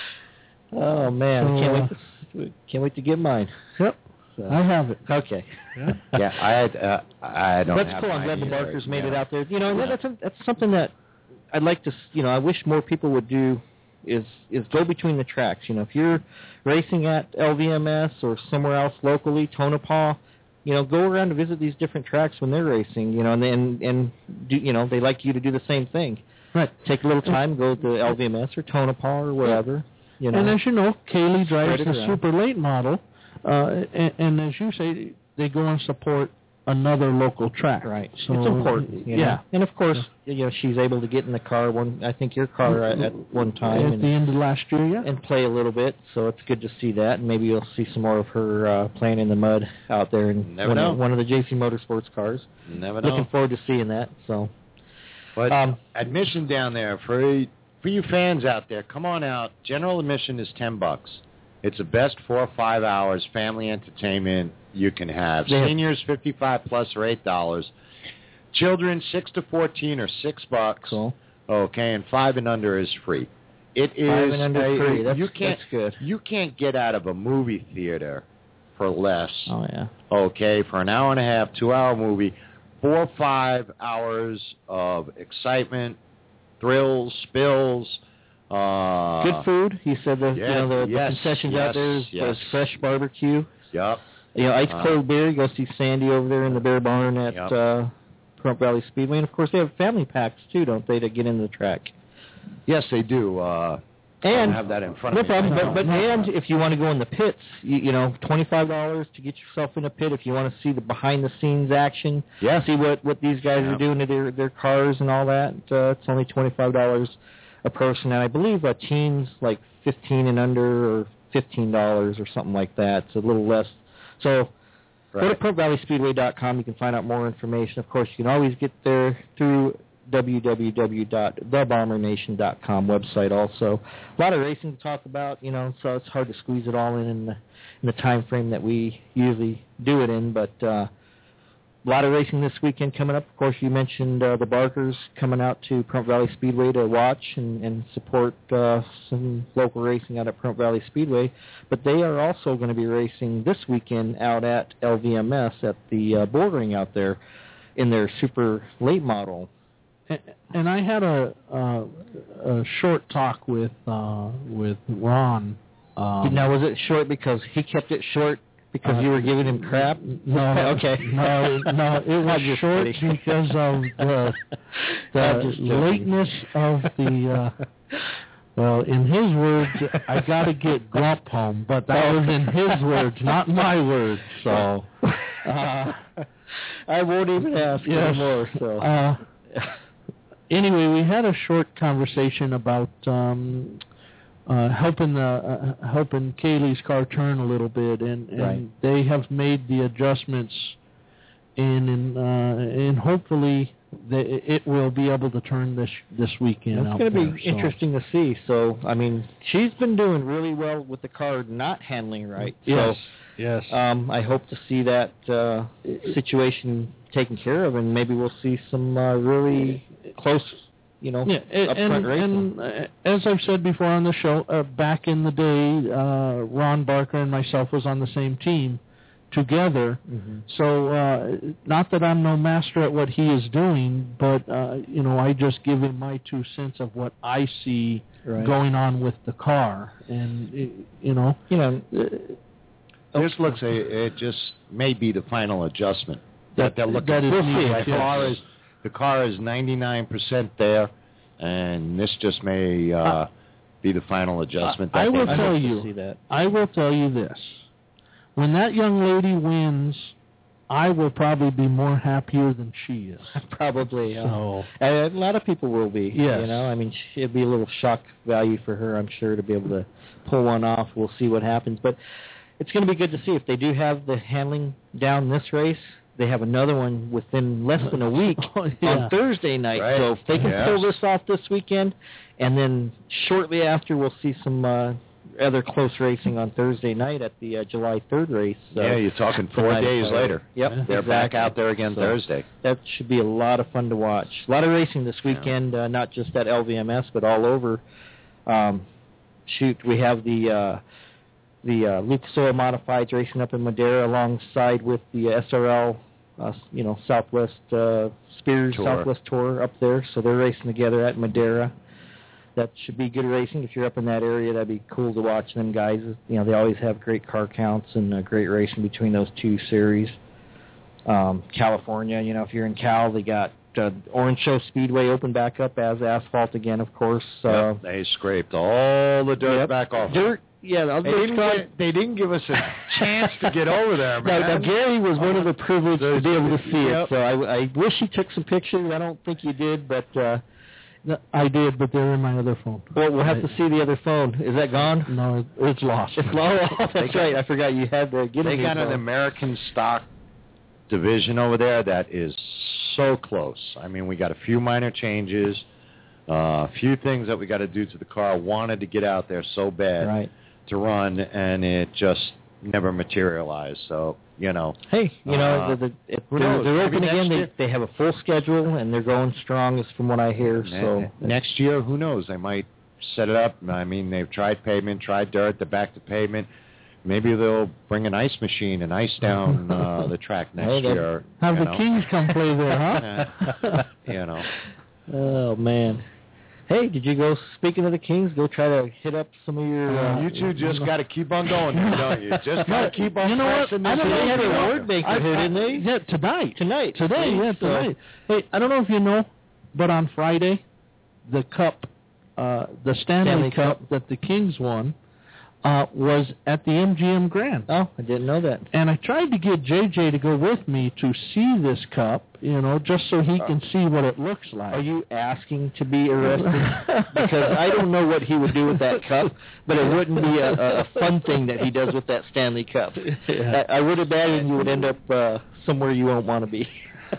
Oh man, So, can't uh, wait. To, can't wait to get mine. Yep, So. I have it. Okay. Yeah, I had, uh, I don't That's have cool. I'm glad mine the either. Barkers made Yeah. it out there. You know, and Yeah. that's a, that's something that I'd like to. s- You know, I wish more people would do. Is is go between the tracks. You know, if you're racing at L V M S or somewhere else locally, Tonopah, you know, go around to visit these different tracks when they're racing. You know, and and and do you know they like you to do the same thing. Right. Take a little time, go to L V M S or Tonopah or wherever. You know. And as you know, Kaylee drives Spread it the around. super late model, uh, and, and as you say, they go and support another local track. Right. So, it's important. You know? Yeah. And of course, you know, she's able to get in the car. One, I think your car at, at one time. At and, the end of last year, yeah. and play a little bit, so it's good to see that, and maybe you'll see some more of her uh, playing in the mud out there in Never one, know. Of, one of the J C Motorsports cars. Never know. Looking forward to seeing that. So, But um, admission down there for for you fans out there, come on out. General admission is ten bucks. It's the best four or five hours family entertainment you can have. Yeah. Seniors fifty-five plus are eight dollars. Children six to fourteen are six bucks. cool. Okay, and five and under is free. It is Five and under a- free. That's, you can't that's good. you can't get out of a movie theater for less. Oh yeah. Okay, for an hour and a half, two hour movie, four or five hours of excitement, thrills, spills. Uh, Good food. He said the yeah, you know the, yes, the concessions yes, out there is yes. there's fresh barbecue. Yep. You know, ice Uh, cold beer. You go see Sandy over there in the bear barn at Yep. uh, Pahrump Valley Speedway, and of course they have family packs too, don't they, to get into the track? Yes, they do. Uh, I And don't have that in front no of me. problem. No, But, but no. and if you want to go in the pits, you, you know, twenty-five dollars to get yourself in a pit. If you want to see the behind-the-scenes action, Yeah. see what what these guys Yeah. are doing to their their cars and all that. Uh, it's only twenty-five dollars a person, and I believe uh, teens like fifteen and under, or fifteen dollars or something like that. It's a little less. So. Go to Right. Pahrump Valley Speedway dot com. You can find out more information. Of course, you can always get there through w w w dot the bomber nation dot com website also. A lot of racing to talk about, you know, so it's hard to squeeze it all in in the, in the time frame that we usually do it in. But uh, a lot of racing this weekend coming up. Of course, you mentioned uh, the Barkers coming out to Pahrump Valley Speedway to watch and, and support uh, some local racing out at Pahrump Valley Speedway. But they are also going to be racing this weekend out at L V M S at the uh, bouldering out there in their super late model. And, and I had a, a a short talk with uh, with Ron. Um, now, was it short because he kept it short because Uh, you were giving him crap? No, okay. no, no. It was I'm just short kidding. because of the I'm the just joking. lateness of the. Uh, well, in his words, I got to get Grump home, but that was in his words, not my words. So, uh, I won't even ask yes. anymore. So. Uh, anyway, we had a short conversation about um, uh, helping the uh, helping Kaylee's car turn a little bit, and, and Right. they have made the adjustments, and and, uh, and hopefully the, it will be able to turn this this weekend. It's out going to there, be so. interesting to see. So, I mean, she's been doing really well with the car not handling right. Yes, So, yes. um, I hope to see that uh, situation taken care of, and maybe we'll see some uh, really close, you know, Yeah, and, upfront and, racing. and uh, as I've said before on the show, uh, back in the day, uh, Ron Barker and myself was on the same team, together. Mm-hmm. So, uh, not that I'm no master at what he is doing, but, uh, you know, I just give him my two cents of what I see right. going on with the car. And, it, you know. You know, uh, this looks, a, it just may be the final adjustment that, that they're looking that is for. needed, The yes. car is, the car is ninety-nine percent there, and this just may uh, uh, be the final adjustment. I, that I will they tell make. you, see that. I will tell you this. When that young lady wins, I will probably be more happier than she is. Probably. Uh, So, and a lot of people will be. Yes. You know, I mean, it'd be a little shock value for her, I'm sure, to be able to pull one off. We'll see what happens. But it's going to be good to see if they do have the handling down this race. They have another one within less than a week Oh, yeah. on Thursday night. Right. So if they can Yes. pull this off this weekend, and then shortly after we'll see some uh, other close racing on Thursday night at the uh, July third race. Uh, Yeah, you're talking four tonight. days later. Yep, They're exactly. back out there again So Thursday. that should be a lot of fun to watch. A lot of racing this weekend, uh, not just at L V M S, but all over. Um, shoot, we have the uh, the uh, Lucas Oil Modifieds racing up in Madera alongside with the S R L, uh, you know, Southwest uh, Spears Tour. Southwest Tour up there. So they're racing together at Madera. That should be good racing. If you're up in that area, that'd be cool to watch them guys. You know, they always have great car counts and uh, great racing between those two series. Um, California, you know, if you're in Cal, they got uh, Orange Show Speedway open back up as asphalt again, of course. Uh, Yep, they scraped all the dirt yep. back off. Dirt, yeah. The They didn't, get, they didn't give us a chance to get over there, Now, man. now, Gary was one of the privileged to be able to see Yep. it, so I, I wish he took some pictures. I don't think he did, but uh, No, I did, but they're in my other phone. well, we'll have to see the other phone. Is that gone? No, it, it's lost. It's lost. Oh, that's right. I forgot you had the get a They new got an phone. American stock division over there that is so close. I mean, we got a few minor changes, uh, a few things that we got to do to the car. Wanted to get out there so bad Right. to run, and it just never materialized. So, you know. Hey, you know, Uh, the, the, if who they're, knows? they're Maybe open next again. year. They they have a full schedule and they're going strong, is from what I hear. So Ne- next year, who knows? They might set it up. I mean, they've tried pavement, tried dirt, they're back to pavement. Maybe they'll bring an ice machine and ice down uh, the track next Hey, that- year. Have you the know. Kings come play there, huh? you know. Oh man. Hey, did you go? Speaking of the Kings, go try to hit up some of your. Uh, You two just got to keep on going, don't you? Just got to keep on You know what? pressing I this don't know They had if a you know. award maker I- here, I- didn't they? Yeah, tonight. Tonight. Today, yeah, So- tonight. Hey, I don't know if you know, but on Friday, the cup, uh, the Stanley, Stanley Cup, Cup. that the Kings won, uh, was at the M G M Grand. Oh, I didn't know that. And I tried to get J J to go with me to see this cup, you know, just so he can see what it looks like. Are you asking to be arrested? Because I don't know what he would do with that cup, but it wouldn't be a, a a fun thing that he does with that Stanley Cup. Yeah. I, I would imagine you would end up uh, somewhere you won't want to be.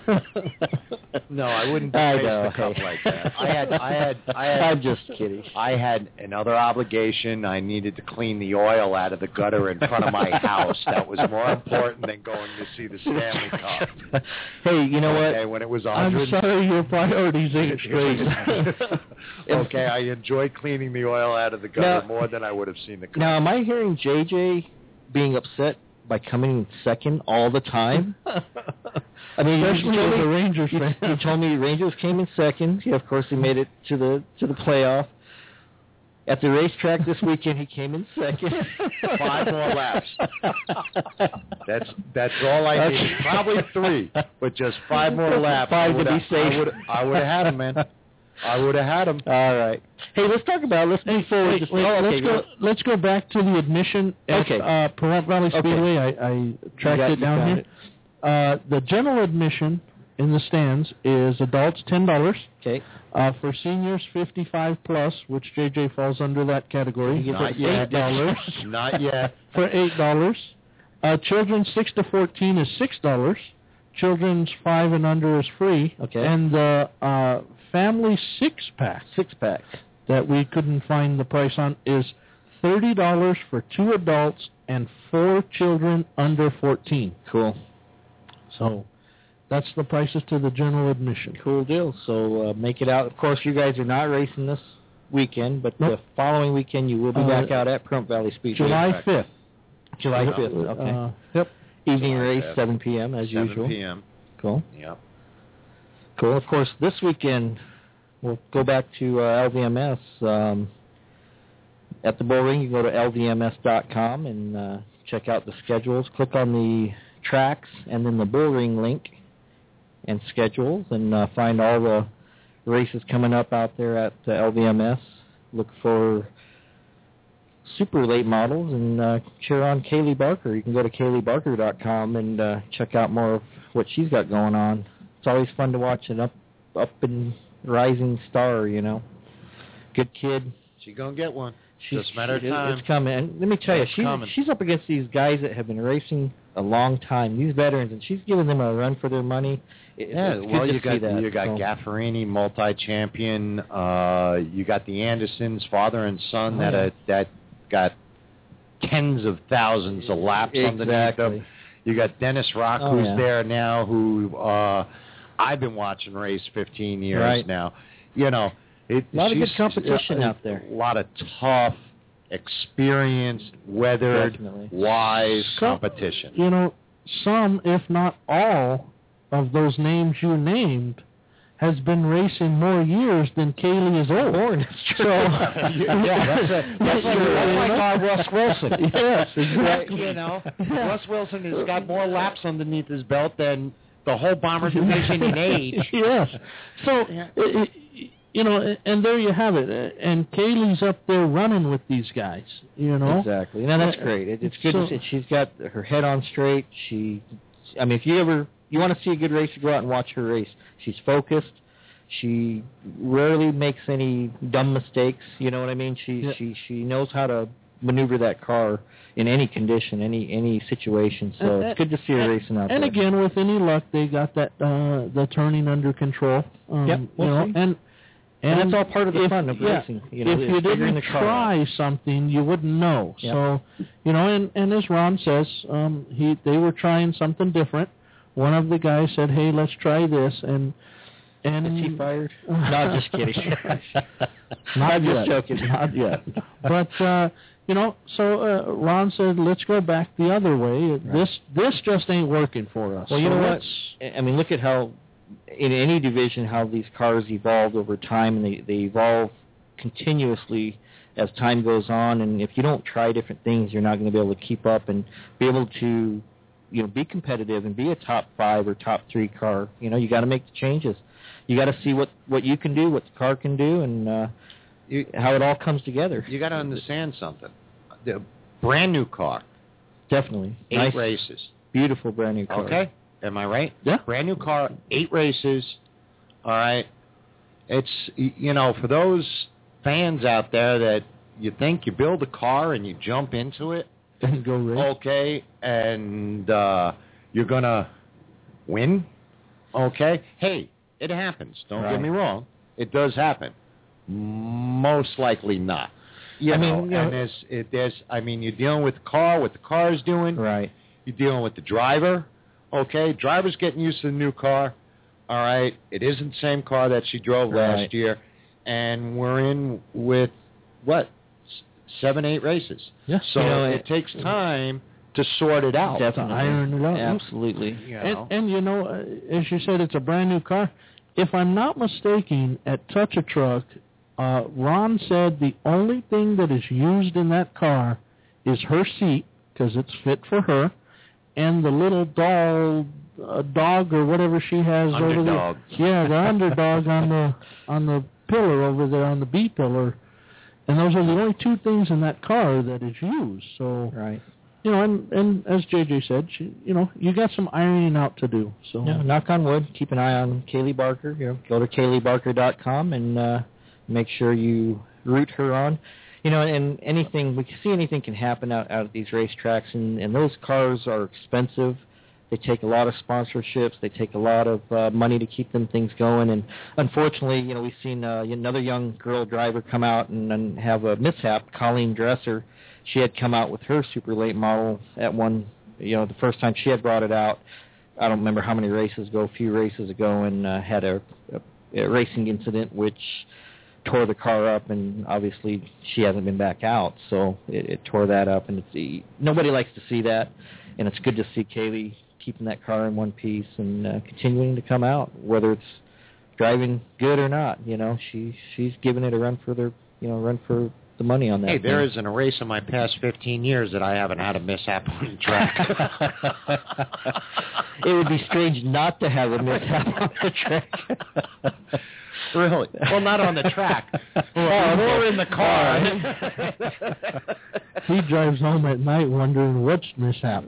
No, I wouldn't I face know, the cup hey. like that. I had, I had, I had. I'm just kidding. I had another obligation. I needed to clean the oil out of the gutter in front of my house. That was more important than going to see the Stanley Cup. Hey, you know Okay, what? when it was a I'm hundred. sorry, your priorities ain't straight. Okay, I enjoyed cleaning the oil out of the gutter Now- more than I would have seen the cup. Now, am I hearing J J being upset by coming in second all the time? I mean, Especially you told as me, a Rangers you, fan. you told me Rangers came in second. Yeah, of course, he made it to the to the playoff. At the racetrack this weekend, he came in second. Five more laps. That's that's all I needed. Probably three, but just five more laps. Five I to would be have, safe. I would I would have had him, man. I would have had him. All right. Hey, let's talk about. Let's move forward. Wait, Just- wait, oh, okay. let's go. Let's go back to the admission at Okay. uh, Pahrump Valley Okay. Speedway. I, I tracked got- it you down found here. it. Uh, the general admission in the stands is adults ten dollars. Okay. Uh, for seniors fifty-five plus, which J J falls under that category, He gets Not it yet. eight dollars. Not yet. For eight dollars. Uh, children six to fourteen is six dollars. Children's five and under is free. Okay. And the uh, family six pack Six pack. that we couldn't find the price on is thirty dollars for two adults and four children under fourteen. Cool. So that's the prices to the general admission. Cool deal. So uh, make it out. Of course, you guys are not racing this weekend, but Nope. the following weekend you will be Uh, back out at Pahrump Valley Speedway. July fifth. July fifth. Okay. Uh, yep. Evening July race, fifth. seven p.m. as seven usual. p.m. Cool. Yep. Cool. Of course, this weekend we'll go back to uh, L V M S. Um, at the bull ring, you go to L V M S dot com and uh, check out the schedules. Click on the tracks and then the bull ring link and schedules, and uh, find all the races coming up out there at uh, L V M S. Look for super late models and uh, cheer on Kaylee Barker. You can go to Kaylee Barker dot com and uh, check out more of what she's got going on. It's always fun to watch an up, up and rising star, you know. Good kid. She's going to get one. She's, Just a matter of she- time. It's coming. And let me tell you, It's she's, coming. she's up against these guys that have been racing a long time, these veterans, and she's giving them a run for their money. It, Yeah, it's good well, to you see got that, you got so. Gaffarini, multi-champion. Uh, you got the Andersons, father and son, Oh, that yeah. uh, that got tens of thousands of laps underneath Exactly. them. You got Dennis Rock, Oh, who's yeah. there now, who uh, I've been watching race fifteen years Right. now. You know, it, A lot of good she's- competition uh, out there. A lot of tough, experienced, weathered, Definitely. wise So- competition. You know, some, if not all, of those names you named has been racing more years than Kaylee is old. Born. So, yeah, that's, a, that's like, that's like our Russ Wilson. Yes, exactly. You know, Russ Wilson has got more laps underneath his belt than the whole Bomber division in age. Yes. So, it, it, you know, and there you have it. And Kaylee's up there running with these guys, you know. Exactly. No, that's great. It, it's good So- to see. She's got her head on straight. She, I mean, if you ever you want to see a good racer, go out and watch her race. She's focused. She rarely makes any dumb mistakes. You know what I mean? She Yeah. she she knows how to maneuver that car in any condition, any any situation. So And- it's good to see her and- racing out And there. again, with any luck, they got that uh, the turning under control. Um, Yep, we'll you know, see. and And that's all part of the if, fun of yeah, racing, you know, if is you figuring didn't the car try something, you wouldn't know. Yep. So, you know, and, and as Ron says, um, he they were trying something different. One of the guys said, "Hey, let's try this," and and Is he fired? No, just kidding. Not I'm yet. just joking. Not yet. But uh, you know, so uh, Ron said, "Let's go back the other way. This this just ain't working for us." Well, you So know what? let's- I mean, look at how in any division how these cars evolved over time, and they, they evolve continuously as time goes on. And if you don't try different things, you're not going to be able to keep up and be able to, you know, be competitive and be a top five or top three car. You know, you got to make the changes. You got to see what, what you can do, what the car can do, and uh, You, how it all comes together. you got to understand something. The brand new car, Definitely. eight Nice, races. beautiful brand new car. Okay, am I right? Yeah. Brand new car, eight races. All right. It's y- you know, for those fans out there that you think you build a car and you jump into it, and go race. okay, and uh, you're gonna win. Okay, hey, it happens. Don't Right. get me wrong. It does happen. Most likely not. You I mean, know, you know- and there's, it, there's, I mean, you're dealing with the car, what the car is doing. Right. You're dealing with the driver. Okay, driver's getting used to the new car. All right, it isn't the same car that she drove Right. last year, and we're in with what S- seven, eight races. Yeah. So You know, it, it- takes time to sort it out. Definitely. iron it out. Absolutely. You And, know. and you know, uh, as you said, it's a brand new car. If I'm not mistaken, at Touch a Truck, uh, Ron said the only thing that is used in that car is her seat because it's fit for her, and the little doll, uh, dog or whatever she has over Underdog. there. Yeah, the underdog on the on the pillar over there on the B pillar, and those are the only two things in that car that is used. So. Right. You know, and, and as J J said, she, you know, you got some ironing out to do. So Yeah, knock on wood. Keep an eye on Kaylee Barker. You know, go to Kaylee Barker dot com and uh, make sure you root her on. You know, and anything we can see, anything can happen out out at these racetracks, and and those cars are expensive. They take a lot of sponsorships. They take a lot of uh, money to keep them things going. And unfortunately, you know, we've seen uh, another young girl driver come out and, and have a mishap. Colleen Dresser. She had come out with her super late model at one, you know, the first time she had brought it out. I don't remember how many races ago, a few races ago, and uh, had a, a, a racing incident which tore the car up, and obviously she hasn't been back out, so it, it tore that up, and it's, nobody likes to see that. and it's good to see Kaylee keeping that car in one piece and uh, continuing to come out, whether it's driving good or not. You know, she she's giving it a run for their, you know, run for the money on that. Hey, thing. there isn't a race in my past fifteen years that I haven't had a mishap on the track. It would be strange not to have a mishap on the track. Really? Well, not on the track. Well, more in the car. He drives home at night wondering what's mishap.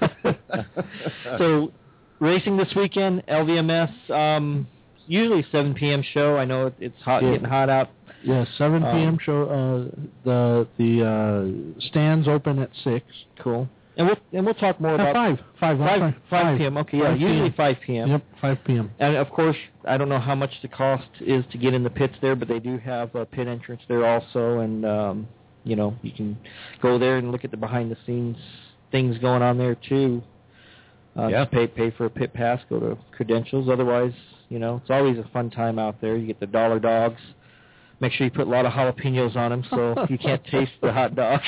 So, racing this weekend, L V M S, um, usually seven p.m. show. I know it's hot, Yeah. getting hot out. Yeah, seven p.m. Um, show. Uh, the the uh, stands open at six. Cool. And we'll and we'll talk more Uh, about five, five, I'm five, sorry, five p.m. Okay, yeah, five usually p.m. five p.m. Yep, five p.m. And of course, I don't know how much the cost is to get in the pits there, but they do have a pit entrance there also, and um, you know, you can go there and look at the behind the scenes things going on there too. Uh, Yeah. Just pay pay for a pit pass, go to credentials. Otherwise, you know, it's always a fun time out there. You get the dollar dogs. Make sure you put a lot of jalapenos on them so you can't taste the hot dogs.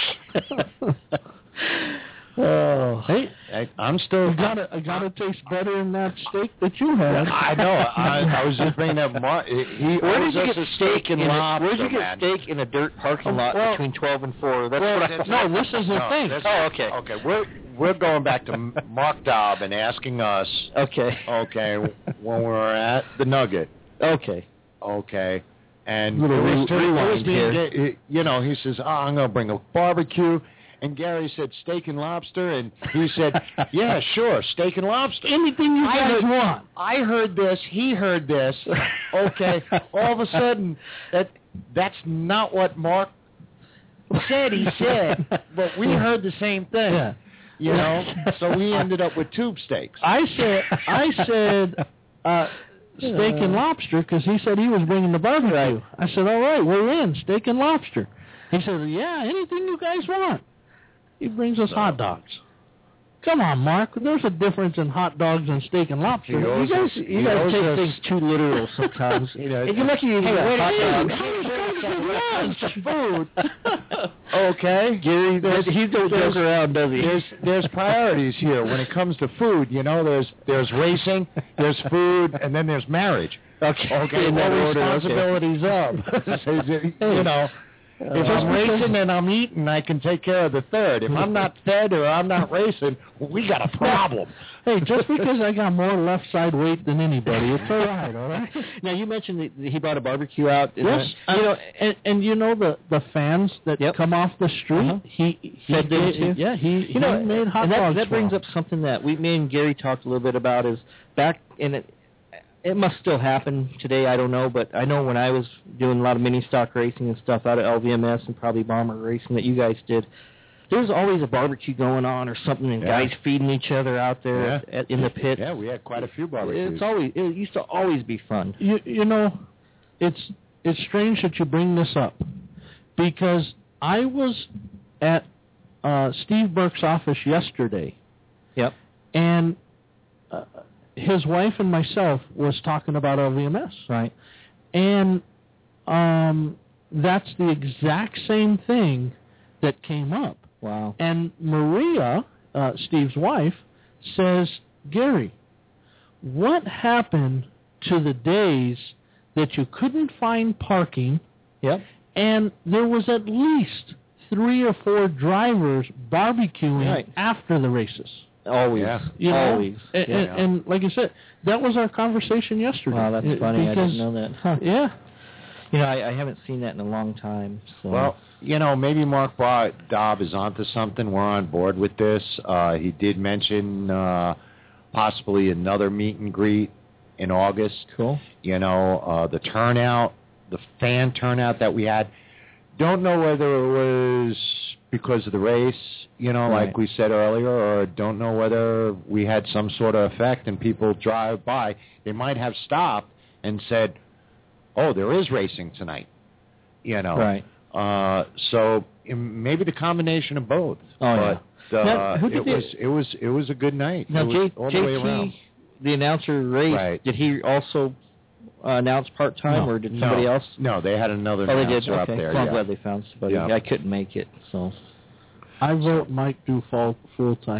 Oh, Hey, I, I'm still. I gotta, I gotta taste better than that steak that you had. I know. I, I was just bringing up. Mar- he where owes did you us get a steak in and a, lobster, Where did you get man. steak in a dirt parking lot Well- between twelve and four? That's Well, what I. that's- No, this is the No, thing. this- Oh, okay. Okay, we're we're going back to Mark Dobb and asking us. Okay. Okay, when we were at the Nugget. Okay. Okay, and Little it was, re- it was rewind being here. ga- you know, he says, oh, I'm going to bring a barbecue. And Gary said steak and lobster, and he said, yeah, sure, steak and lobster. Anything you I guys heard, want. I heard this, he heard this. Okay, all of a sudden, that that's not what Mark said he said, but we heard the same thing. Yeah. You know, so we ended up with tube steaks. I said, I said, uh, steak and lobster because he said he was bringing the barbecue. I said, all right, we're in steak and lobster. He said, yeah, anything you guys want. He brings us hot dogs. Come on, Mark. There's a difference in hot dogs and steak and lobster. He You owes guys, us- you he guys owes take us- things too literal sometimes. You know, if you're lucky, you hey, get wait a hot minute. dogs. Food. Okay, Gary, There's- he don't there's- joke around, does he? There's there's priorities here when it comes to food. You know, there's there's racing, there's food, and then there's marriage. Okay. Okay, In that all order, okay. responsibilities of. You know, if I'm racing and I'm eating, I can take care of the third. If I'm not fed or I'm not racing, we got a problem. Hey, just because I got more left side weight than anybody, it's all right, all right? Now, you mentioned that he brought a barbecue out. Is Yes, that- you know, and, and you know the the fans that Yep. come off the street. Uh-huh. He he Fed them did- too? yeah he You know, he made hot and that, dogs. that for brings them. up something that we, me and Gary talked a little bit about. Is back in it, it must still happen today. I don't know, but I know when I was doing a lot of mini stock racing and stuff out at L V M S and probably bomber racing that you guys did. There was always a barbecue going on or something, and Yeah. guys feeding each other out there Yeah. at, at, in the pits. Yeah, we had quite a few barbecues. It's always it used to always be fun. You you know, it's it's strange that you bring this up because I was at uh, Steve Burke's office yesterday. Yep. And uh, his wife and myself was talking about L V M S, Right. and um, that's the exact same thing that came up. Wow. And Maria, uh, Steve's wife, says, Gary, what happened to the days that you couldn't find parking Yep. and there was at least three or four drivers barbecuing Right. after the races? Always. Yeah. You know? Always. And, Yeah. and, and like I said, that was our conversation yesterday. Wow, that's Uh, funny. I because- didn't know that. Huh. Yeah. You know, I, I haven't seen that in a long time. So. Well, you know, maybe Mark Bo- Dobb is onto something. We're on board with this. Uh, he did mention uh, possibly another meet and greet in August. Cool. You know, uh, the turnout, the fan turnout that we had. Don't know whether it was because of the race, you know, Right. like we said earlier, or don't know whether we had some sort of effect and people drive by. They might have stopped and said, oh, there is racing tonight, you know. Right. Uh, so um, maybe the combination of both. Oh, but, uh, Now, who did it the- was it was it was a good night. Now, it was J- all the way J around. T, the announcer race, Right. did he also uh, announce part-time, No, or did no, somebody else? No, they had another Oh, they announcer did? up Okay. there. Well, I'm yeah. glad they found somebody. Yeah. I couldn't make it, so. I vote Mike do fall full time.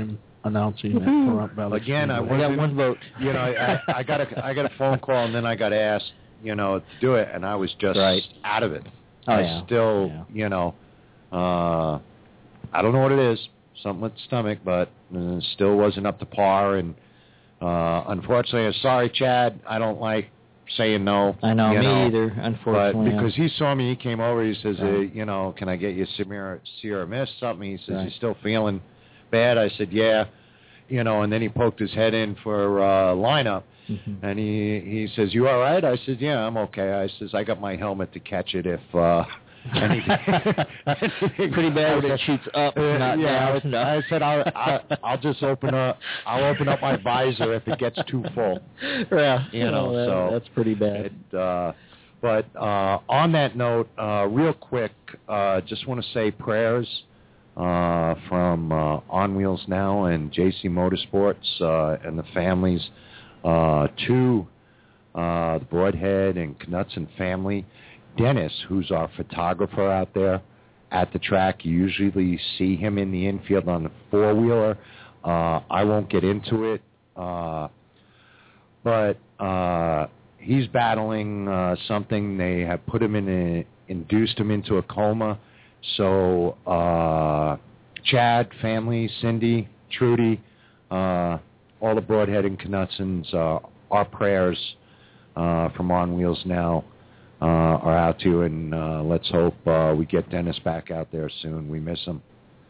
announcing at Pahrump Valley. Again, I Speedway. got one vote. You know, I, I got a I got a phone call, and then I got asked, you know, to do it, and I was just Right. out of it. Oh, I yeah. still, Yeah. you know, uh, I don't know what it is, something with the stomach, but uh, still wasn't up to par. And uh, unfortunately, I'm sorry, Chad. I don't like saying no. I know, you me know, either, unfortunately. But because he saw me, he came over. He says, Right. uh, you know, can I get you Sierra, Sierra Mist something? He says, Right. you still feeling bad? I said, yeah. You know, and then he poked his head in for uh, lineup. Mm-hmm. And he he says, you all right? I said, yeah, I'm okay. I says, I got my helmet to catch it if uh, anything. Pretty bad when it shoots up, Uh, not yeah, down. I, I said, I'll, I'll, I'll just open up. I'll open up my visor if it gets too full. Yeah, You know, well, that, so that's pretty bad. It, uh, but uh, on that note, uh, real quick, uh, just want to say prayers uh, from uh, On Wheels Now and J C Motorsports uh, and the families uh, to uh, the Broadhead and Knutson family. Dennis, who's our photographer out there at the track, you usually see him in the infield on the four-wheeler. Uh, I won't get into it, uh, but uh, he's battling uh, something. They have put him in a, induced him into a coma. So uh, Chad, family, Cindy, Trudy, uh, all the Broadhead and Knutsons, uh, our prayers uh, from On Wheels Now uh, are out to you, and uh, let's hope uh, we get Dennis back out there soon. We miss him.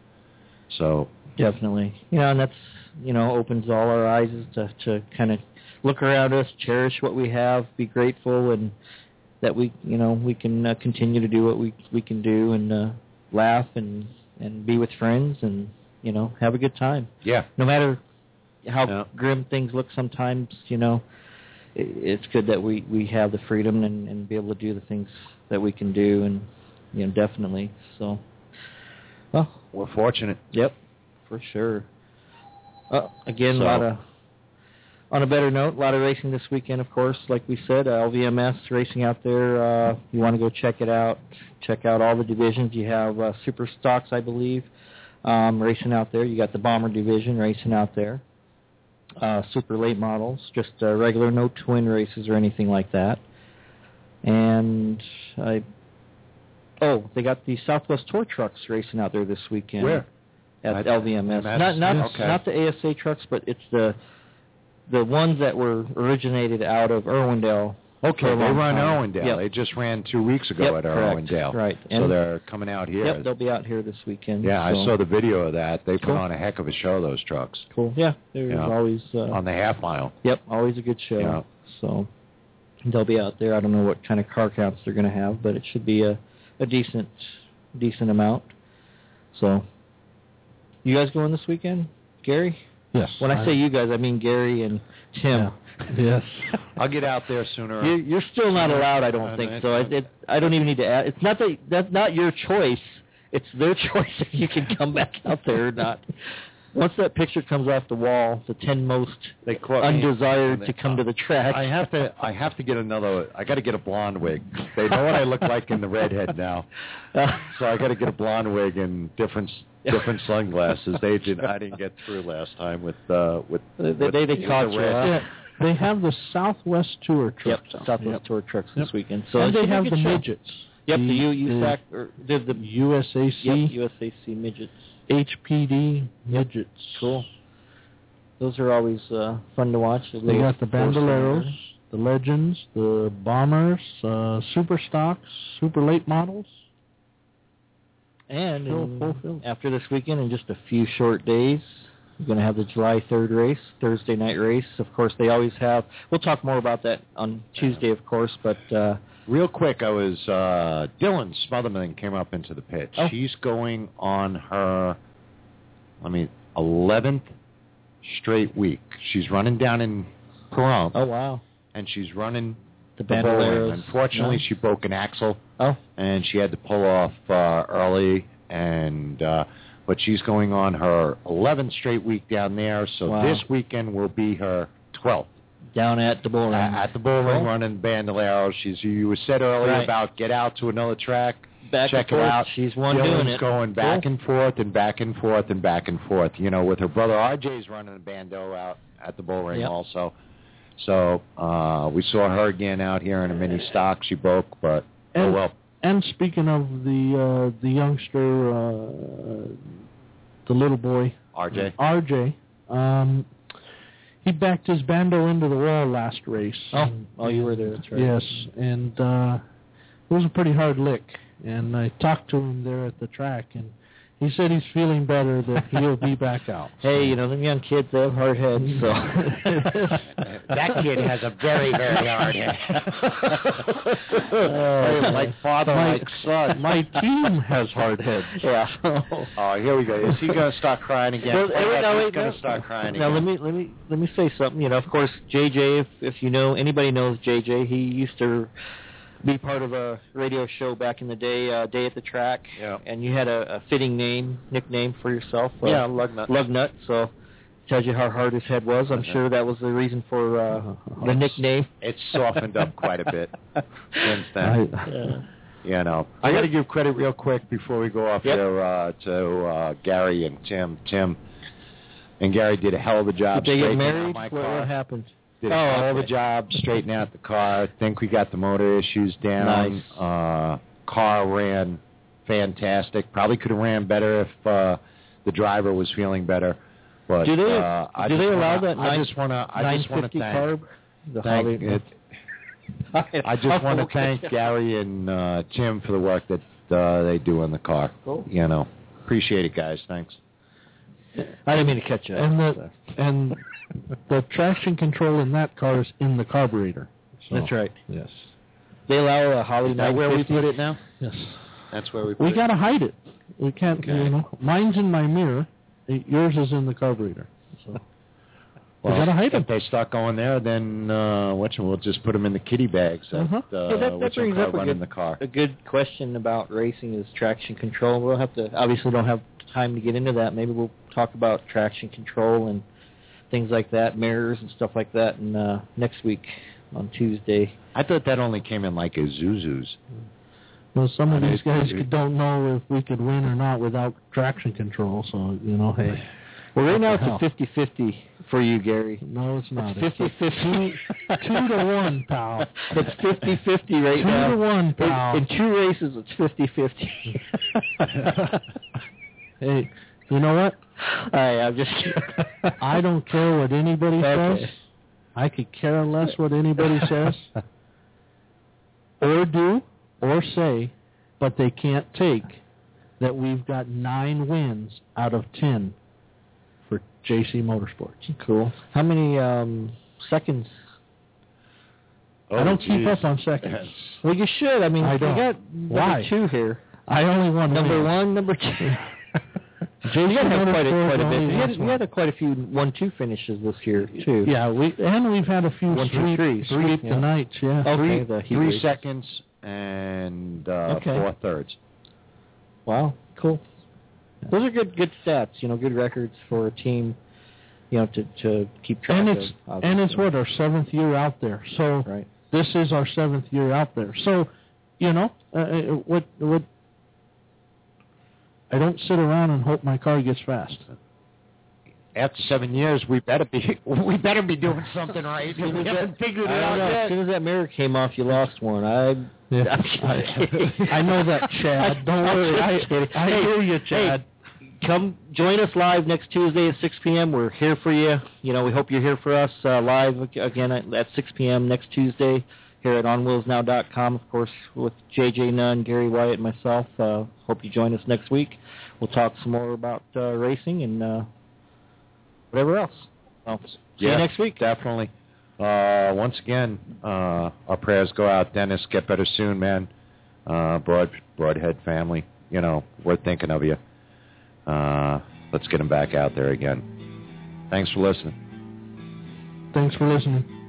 So Definitely. You know, and that's, you know, opens all our eyes to, to kind of look around us, cherish what we have, be grateful, and that we, you know, we can uh, continue to do what we we can do and uh, laugh and, and be with friends and, you know, have a good time. yeah, No matter how Yeah. grim things look sometimes, you know, it, it's good that we, we have the freedom and, and be able to do the things that we can do, and, you know, definitely. So, well, we're fortunate. yep, for sure. Uh, again, So- a lot of, on a better note, a lot of racing this weekend, of course. Like we said, uh, L V M S racing out there. Uh, you want to go check it out. Check out all the divisions. You have uh, Super Stocks, I believe, um, racing out there. You got the Bomber division racing out there. Uh, super late models, just uh, regular, no twin races or anything like that. And I, oh, they got the Southwest Tour trucks racing out there this weekend. Where? At At L V M S. M S? Not not Yes. Okay. not the A S A trucks, but it's the the ones that were originated out of Irwindale. Okay, for a they long run time. Irwindale. Yep. They just ran two weeks ago Yep, at correct. Irwindale. Right. So And- they're coming out here. Yep, they'll be out here this weekend. yeah, I so- saw the video of that. They put Cool. on a heck of a show, those trucks, Cool. Yeah, there's Yeah. always uh, on the half mile. Yep, always a good show. Yeah. So they'll be out there. I don't know what kind of car counts they're going to have, but it should be a, a decent decent amount. So you guys going this weekend, Gary? Yes. When I say you guys, I mean Gary and Tim. Yeah. Yes. I'll get out there sooner. You, you're still not allowed, I don't Uh, think. it's- So I, it, I don't even need to add. It's not that that's not your choice. It's their choice if you can come back out there or not. Once that picture comes off the wall, the ten most They caught me. undesired to come to the track. I have to. I have to get another. I got to get a blonde wig. They know what I look like in the redhead now, Uh, so I got to get a blonde wig and different different sunglasses. They did. I didn't get through last time with uh, with. They- with they- they with caught the you, red. huh? Yeah, they have the Southwest Tour Yep, trucks. out. Southwest Yep. Tour trucks this Yep. weekend. So and it they should be a have good the show. midgets. Yep, the, the, U, the USAC, or the, the U S A C, yep, U S A C midgets. H P D midgets. Cool. Those are always uh, fun to watch. They got the Bandoleros, the Legends, the Bombers, uh, Super Stocks, Super Late Models. And Full- in- full field. after this weekend, in just a few short days, we're going to have the July third race, Thursday night race. Of course, they always have. We'll talk more about that on Tuesday, of course, but uh, Real quick, I was uh, Dylan Smotherman came up into the pitch. Oh. She's going on her, I mean, eleventh straight week. She's running down in Pahrump, oh wow, and she's running the the bowling. Bandoleros. Unfortunately, No? she broke an axle, Oh, and she had to pull off uh, early. And uh, but she's going on her eleventh straight week down there. So Wow. this weekend will be her twelfth. down at the bowling. Uh, at the bowling, Cool. running Bandolero. She's you said earlier Right. about get out to another track. back check and it forth. out. She's one Dylan's doing it. going back Cool. and forth and back and forth and back and forth. You know, with her brother R J's running a bando out at the bull ring Yep. also. So uh, we saw her again out here in a mini stock. She broke, but And, oh well. And speaking of the uh, the youngster, uh, the little boy, R J. R J, um, he backed his bando into the wall last race. Oh, oh, you were there. That's right. Yes, and uh, it was a pretty hard lick. And I talked to him there at the track, and he said he's feeling better, that he'll be back out. Hey, you know, them young kids, they have hard heads, so. That kid has a very, very hard head. Uh, like father, my, like son. My team has hard heads. Yeah. Oh, here we go. Is he going to start crying again? Well, Oh, no, he's wait, going no. to start crying Now again. let me let me let me say something. You know, of course, J J. If if you know anybody knows J J, he used to be part of a radio show back in the day, uh, Day at the Track. Yeah. And you had a, a fitting name, nickname for yourself. Uh, Yeah, Lugnut. Lugnut. So tells you how hard his head was. I'm sure that was the reason for uh, the nickname. It's softened up quite a bit since then. Yeah. You know, I got to give credit real quick before we go off Yep. there uh, to uh, Gary and Tim. Tim and Gary did a hell of a job Did they get straightening out married? my What, car. what happened? Did a Oh, hell of a okay. job straightening out the car. I think we got the motor issues down. Nice. Uh, car ran fantastic. Probably could have ran better if uh, the driver was feeling better. But Do they uh, I do just they allow wanna, that I nine, just want to I just want to nine fifty thank. carb? The thank Holly- it, I just want to thank Gary and uh, Tim for the work that uh, they do in the car. Cool. You know, appreciate it, guys. Thanks. I didn't mean to catch you. And the and the traction control in that car is in the carburetor. So, That's right. Yes. They allow a Holly Is that where we nine fifty. put it now? Yes. That's where we put We it. got to hide it. We can't. Okay. You know, mine's in my mirror. Yours is in the carburetor. So Well, we got to hide if it. they start going there, then uh, which we'll just put them in the kitty bags. That, Uh-huh. uh, Hey, that, that which brings will up a run good, in the car. a good question about racing is traction control. We'll have to, obviously don't have time to get into that. Maybe we'll talk about traction control and things like that, mirrors and stuff like that, and uh, next week on Tuesday. I thought that only came in like Isuzus. Well, some of I these mean, guys it- could- don't know if we could win or not without traction control. So you know, hey. Well, right What now the hell? it's a fifty-fifty for you, Gary. No, it's not. It's fifty-fifty. Two to one, pal. It's fifty-fifty right Two now. to one, In, pal. in two races, it's fifty-fifty. Hey, you know what? I, I'm just kidding. I don't care what anybody Okay. says. I could care less what anybody says or do or say, but they can't take that we've got nine wins out of ten for J C Motorsports. Cool. How many um, seconds? Oh, I don't geez. keep up on seconds. Yes. Well, you should. I mean, I you don't. got number Why? two here. I only won Number wins. one, number two. J C You got to have quite a, Motorsports quite a bit. only You had, wins you one. had a, quite a few one-two finishes this year too. Yeah, we and we've had a few One, two, sweep, three. sweep Yeah. the nights. Yeah. Okay, Three, the heat three races. seconds and uh, Okay. four thirds. Wow, cool. Those are good, good stats. You know, good records for a team. You know, to to keep track And of. it's obviously. and it's what our seventh year out there. So Right. this is our seventh year out there. So, you know, uh, uh, what what I don't sit around and hope my car gets fast. After seven years, we better be we better be doing something right. As soon We as haven't that- figured it I out don't know. As yet. soon as that mirror came off, you lost one. I. Yeah. I'm kidding. I, I know that, Chad. Don't worry. I, I Hey, hear you, Chad. Hey, come join us live next Tuesday at six p.m. We're here for you. You know, we hope you're here for us uh, live ag- again at, at six p.m. next Tuesday here at on wheels now dot com, of course, with J J Nunn, Gary Wyatt, and myself. Uh, hope you join us next week. We'll talk some more about uh, racing and uh, whatever else. Well, see Yeah, you next week. Definitely. Uh, once again, uh, our prayers go out. Dennis, get better soon, man. Uh, Broad Broadhead family, you know, we're thinking of you. Uh, let's get him back out there again. Thanks for listening. Thanks for listening.